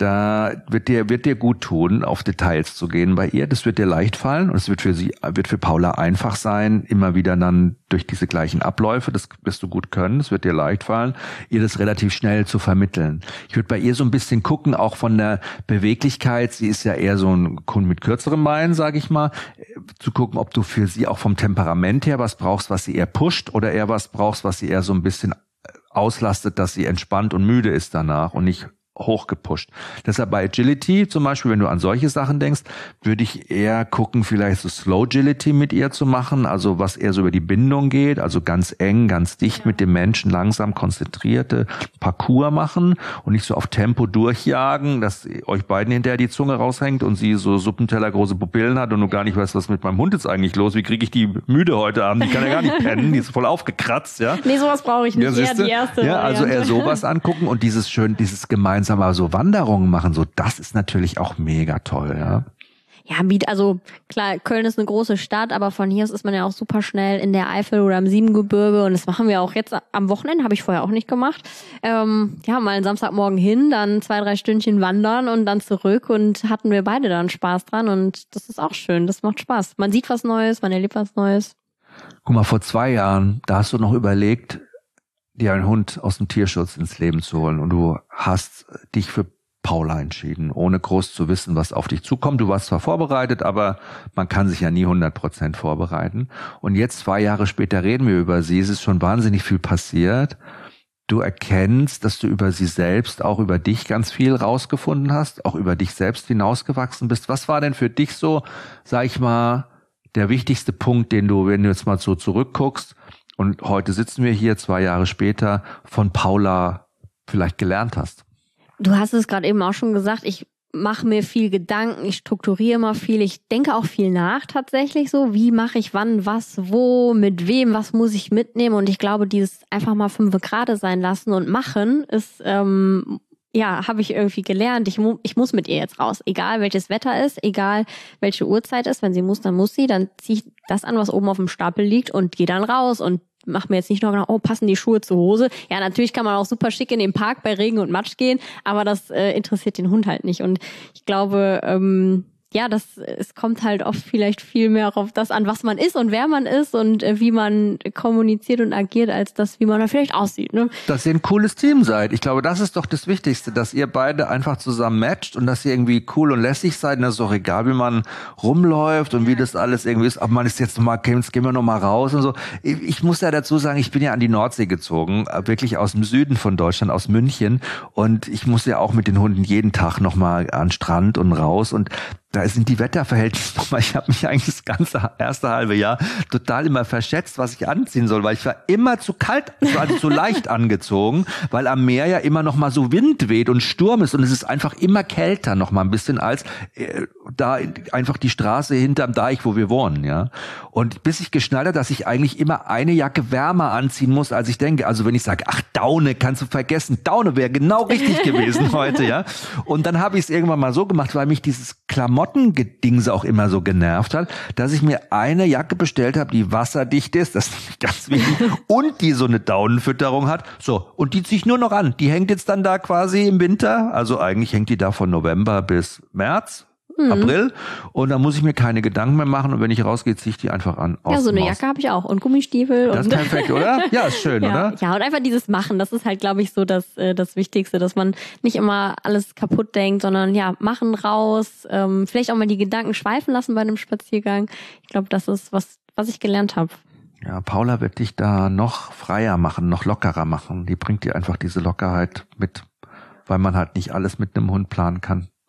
Da wird dir, wird dir gut tun, auf Details zu gehen bei ihr. Das wird dir leicht fallen und es wird für sie, wird für Paula einfach sein, immer wieder dann durch diese gleichen Abläufe, das wirst du gut können, es wird dir leicht fallen, ihr das relativ schnell zu vermitteln. Ich würde bei ihr so ein bisschen gucken, auch von der Beweglichkeit, sie ist ja eher so ein Hund mit kürzerem Bein, sage ich mal, zu gucken, ob du für sie auch vom Temperament her was brauchst, was sie eher pusht oder eher was brauchst, was sie eher so ein bisschen auslastet, dass sie entspannt und müde ist danach und nicht hochgepusht. Deshalb bei Agility zum Beispiel, wenn du an solche Sachen denkst, würde ich eher gucken, vielleicht so Slow Agility mit ihr zu machen, also was eher so über die Bindung geht, also ganz eng, ganz dicht ja. mit dem Menschen, langsam konzentrierte Parcours machen und nicht so auf Tempo durchjagen, dass euch beiden hinterher die Zunge raushängt und sie so Suppenteller große Pupillen hat und du gar nicht weißt, was mit meinem Hund jetzt eigentlich los, wie kriege ich die müde heute Abend, die kann ja gar nicht pennen, die ist voll aufgekratzt, ja.
Nee, sowas brauche ich nicht,
ja,
eher die erste
Ja, also eher sowas angucken und dieses schön, dieses gemeinsame aber so Wanderungen machen, so das ist natürlich auch mega toll, ja.
Ja, also klar, Köln ist eine große Stadt, aber von hier aus ist man ja auch super schnell in der Eifel oder im Siebengebirge und das machen wir auch jetzt am Wochenende, habe ich vorher auch nicht gemacht. Ähm, ja, mal einen Samstagmorgen hin, dann zwei, drei Stündchen wandern und dann zurück und hatten wir beide dann Spaß dran und das ist auch schön, das macht Spaß. Man sieht was Neues, man erlebt was Neues.
Guck mal, vor zwei Jahren, da hast du noch überlegt, dir einen Hund aus dem Tierschutz ins Leben zu holen und du hast dich für Paula entschieden, ohne groß zu wissen, was auf dich zukommt. Du warst zwar vorbereitet, aber man kann sich ja nie hundert Prozent vorbereiten. Und jetzt, zwei Jahre später, reden wir über sie. Es ist schon wahnsinnig viel passiert. Du erkennst, dass du über sie selbst, auch über dich ganz viel rausgefunden hast, auch über dich selbst hinausgewachsen bist. Was war denn für dich so, sag ich mal, der wichtigste Punkt, den du, wenn du jetzt mal so zurückguckst, und heute sitzen wir hier, zwei Jahre später, von Paula vielleicht gelernt hast?
Du hast es gerade eben auch schon gesagt, ich mache mir viel Gedanken, ich strukturiere immer viel, ich denke auch viel nach tatsächlich so, wie mache ich wann, was, wo, mit wem, was muss ich mitnehmen und ich glaube, dieses einfach mal fünfe gerade sein lassen und machen ist, ähm, ja, habe ich irgendwie gelernt, ich, mu- ich muss mit ihr jetzt raus, egal welches Wetter ist, egal welche Uhrzeit ist, wenn sie muss, dann muss sie, dann ziehe ich das an, was oben auf dem Stapel liegt und gehe dann raus und mach mir jetzt nicht noch genau, oh, passen die Schuhe zur Hose. Ja, natürlich kann man auch super schick in den Park bei Regen und Matsch gehen, aber das äh, interessiert den Hund halt nicht. Und ich glaube, ähm, ja, das, es kommt halt oft vielleicht viel mehr auf das an, was man ist und wer man ist und äh, wie man kommuniziert und agiert, als das, wie man da vielleicht aussieht. Ne?
Dass ihr ein cooles Team seid. Ich glaube, das ist doch das Wichtigste, dass ihr beide einfach zusammen matcht und dass ihr irgendwie cool und lässig seid. Und das ist auch egal, wie man rumläuft und wie das alles irgendwie ist. Aber man ist jetzt nochmal, jetzt gehen wir nochmal raus und so. Ich, ich muss ja dazu sagen, ich bin ja an die Nordsee gezogen, wirklich aus dem Süden von Deutschland, aus München. Und ich muss ja auch mit den Hunden jeden Tag nochmal an den Strand und raus und da sind die Wetterverhältnisse nochmal, ich habe mich eigentlich das ganze erste halbe Jahr total immer verschätzt, was ich anziehen soll, weil ich war immer zu kalt, also zu leicht angezogen, weil am Meer ja immer noch mal so Wind weht und Sturm ist und es ist einfach immer kälter noch mal ein bisschen als äh, da einfach die Straße hinterm Deich, wo wir wohnen, ja. Und bis ich geschnallt habe, dass ich eigentlich immer eine Jacke wärmer anziehen muss, als ich denke. Also wenn ich sage, ach, Daune, kannst du vergessen, Daune wäre genau richtig gewesen heute, ja. Und dann habe ich es irgendwann mal so gemacht, weil mich dieses Klamottengedingse auch immer so genervt hat, dass ich mir eine Jacke bestellt habe, die wasserdicht ist, das ist ganz wichtig, und die so eine Daunenfütterung hat. So, und die ziehe ich nur noch an. Die hängt jetzt dann da quasi im Winter, also eigentlich hängt die da von November bis März. Mhm. April und da muss ich mir keine Gedanken mehr machen und wenn ich rausgehe, ziehe ich die einfach an.
Ja, so eine Jacke habe ich auch und Gummistiefel.
Das ist perfekt, oder? Ja, ist schön,
ja,
oder?
Ja, und einfach dieses Machen, das ist halt, glaube ich, so das, das Wichtigste, dass man nicht immer alles kaputt denkt, sondern ja, machen raus, ähm, vielleicht auch mal die Gedanken schweifen lassen bei einem Spaziergang. Ich glaube, das ist was, was ich gelernt habe.
Ja, Paula wird dich da noch freier machen, noch lockerer machen. Die bringt dir einfach diese Lockerheit mit, weil man halt nicht alles mit einem Hund planen kann.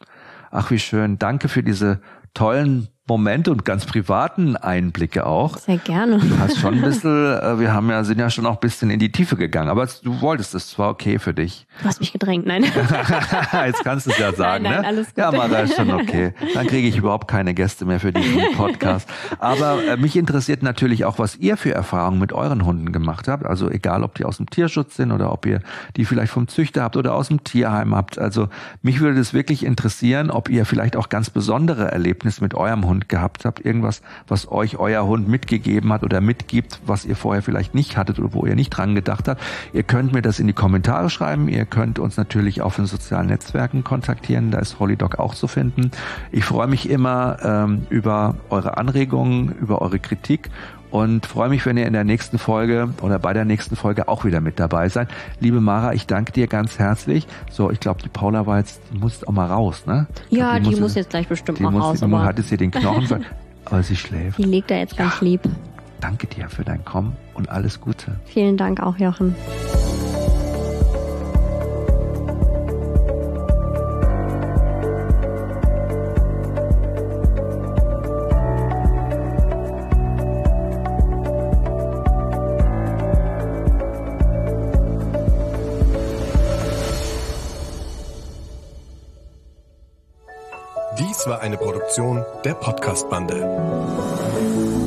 Ach, wie schön. Danke für diese tollen Momente und ganz privaten Einblicke auch.
Sehr gerne.
Du hast schon ein bisschen, wir haben ja, sind ja schon auch ein bisschen in die Tiefe gegangen, aber du wolltest es, es war okay für dich.
Du hast mich gedrängt, nein.
Jetzt kannst du es ja sagen,
nein, nein,
ne?
Alles gut.
Ja, Mara, ist schon okay. Dann kriege ich überhaupt keine Gäste mehr für diesen Podcast. Aber äh, mich interessiert natürlich auch, was ihr für Erfahrungen mit euren Hunden gemacht habt. Also egal, ob die aus dem Tierschutz sind oder ob ihr die vielleicht vom Züchter habt oder aus dem Tierheim habt. Also mich würde das wirklich interessieren, ob ihr vielleicht auch ganz besondere Erlebnisse mit eurem Hund gehabt habt. Irgendwas, was euch euer Hund mitgegeben hat oder mitgibt, was ihr vorher vielleicht nicht hattet oder wo ihr nicht dran gedacht habt. Ihr könnt mir das in die Kommentare schreiben. Ihr könnt uns natürlich auf den sozialen Netzwerken kontaktieren. Da ist HollyDog auch zu finden. Ich freue mich immer ähm, über eure Anregungen, über eure Kritik und freue mich, wenn ihr in der nächsten Folge oder bei der nächsten Folge auch wieder mit dabei seid. Liebe Mara, ich danke dir ganz herzlich. So, ich glaube, die Paula war jetzt, die muss auch mal raus, ne?
Ja,
glaub,
die,
die
muss,
muss
jetzt gleich bestimmt
die
mal
muss,
raus.
Die
Aber
hat jetzt hier den Knochen, ver- aber sie schläft.
die liegt da jetzt
Ja.
ganz lieb.
Danke dir für dein Kommen und alles Gute.
Vielen Dank auch, Jochen.
Dies war eine Produktion der Podcast-Bande.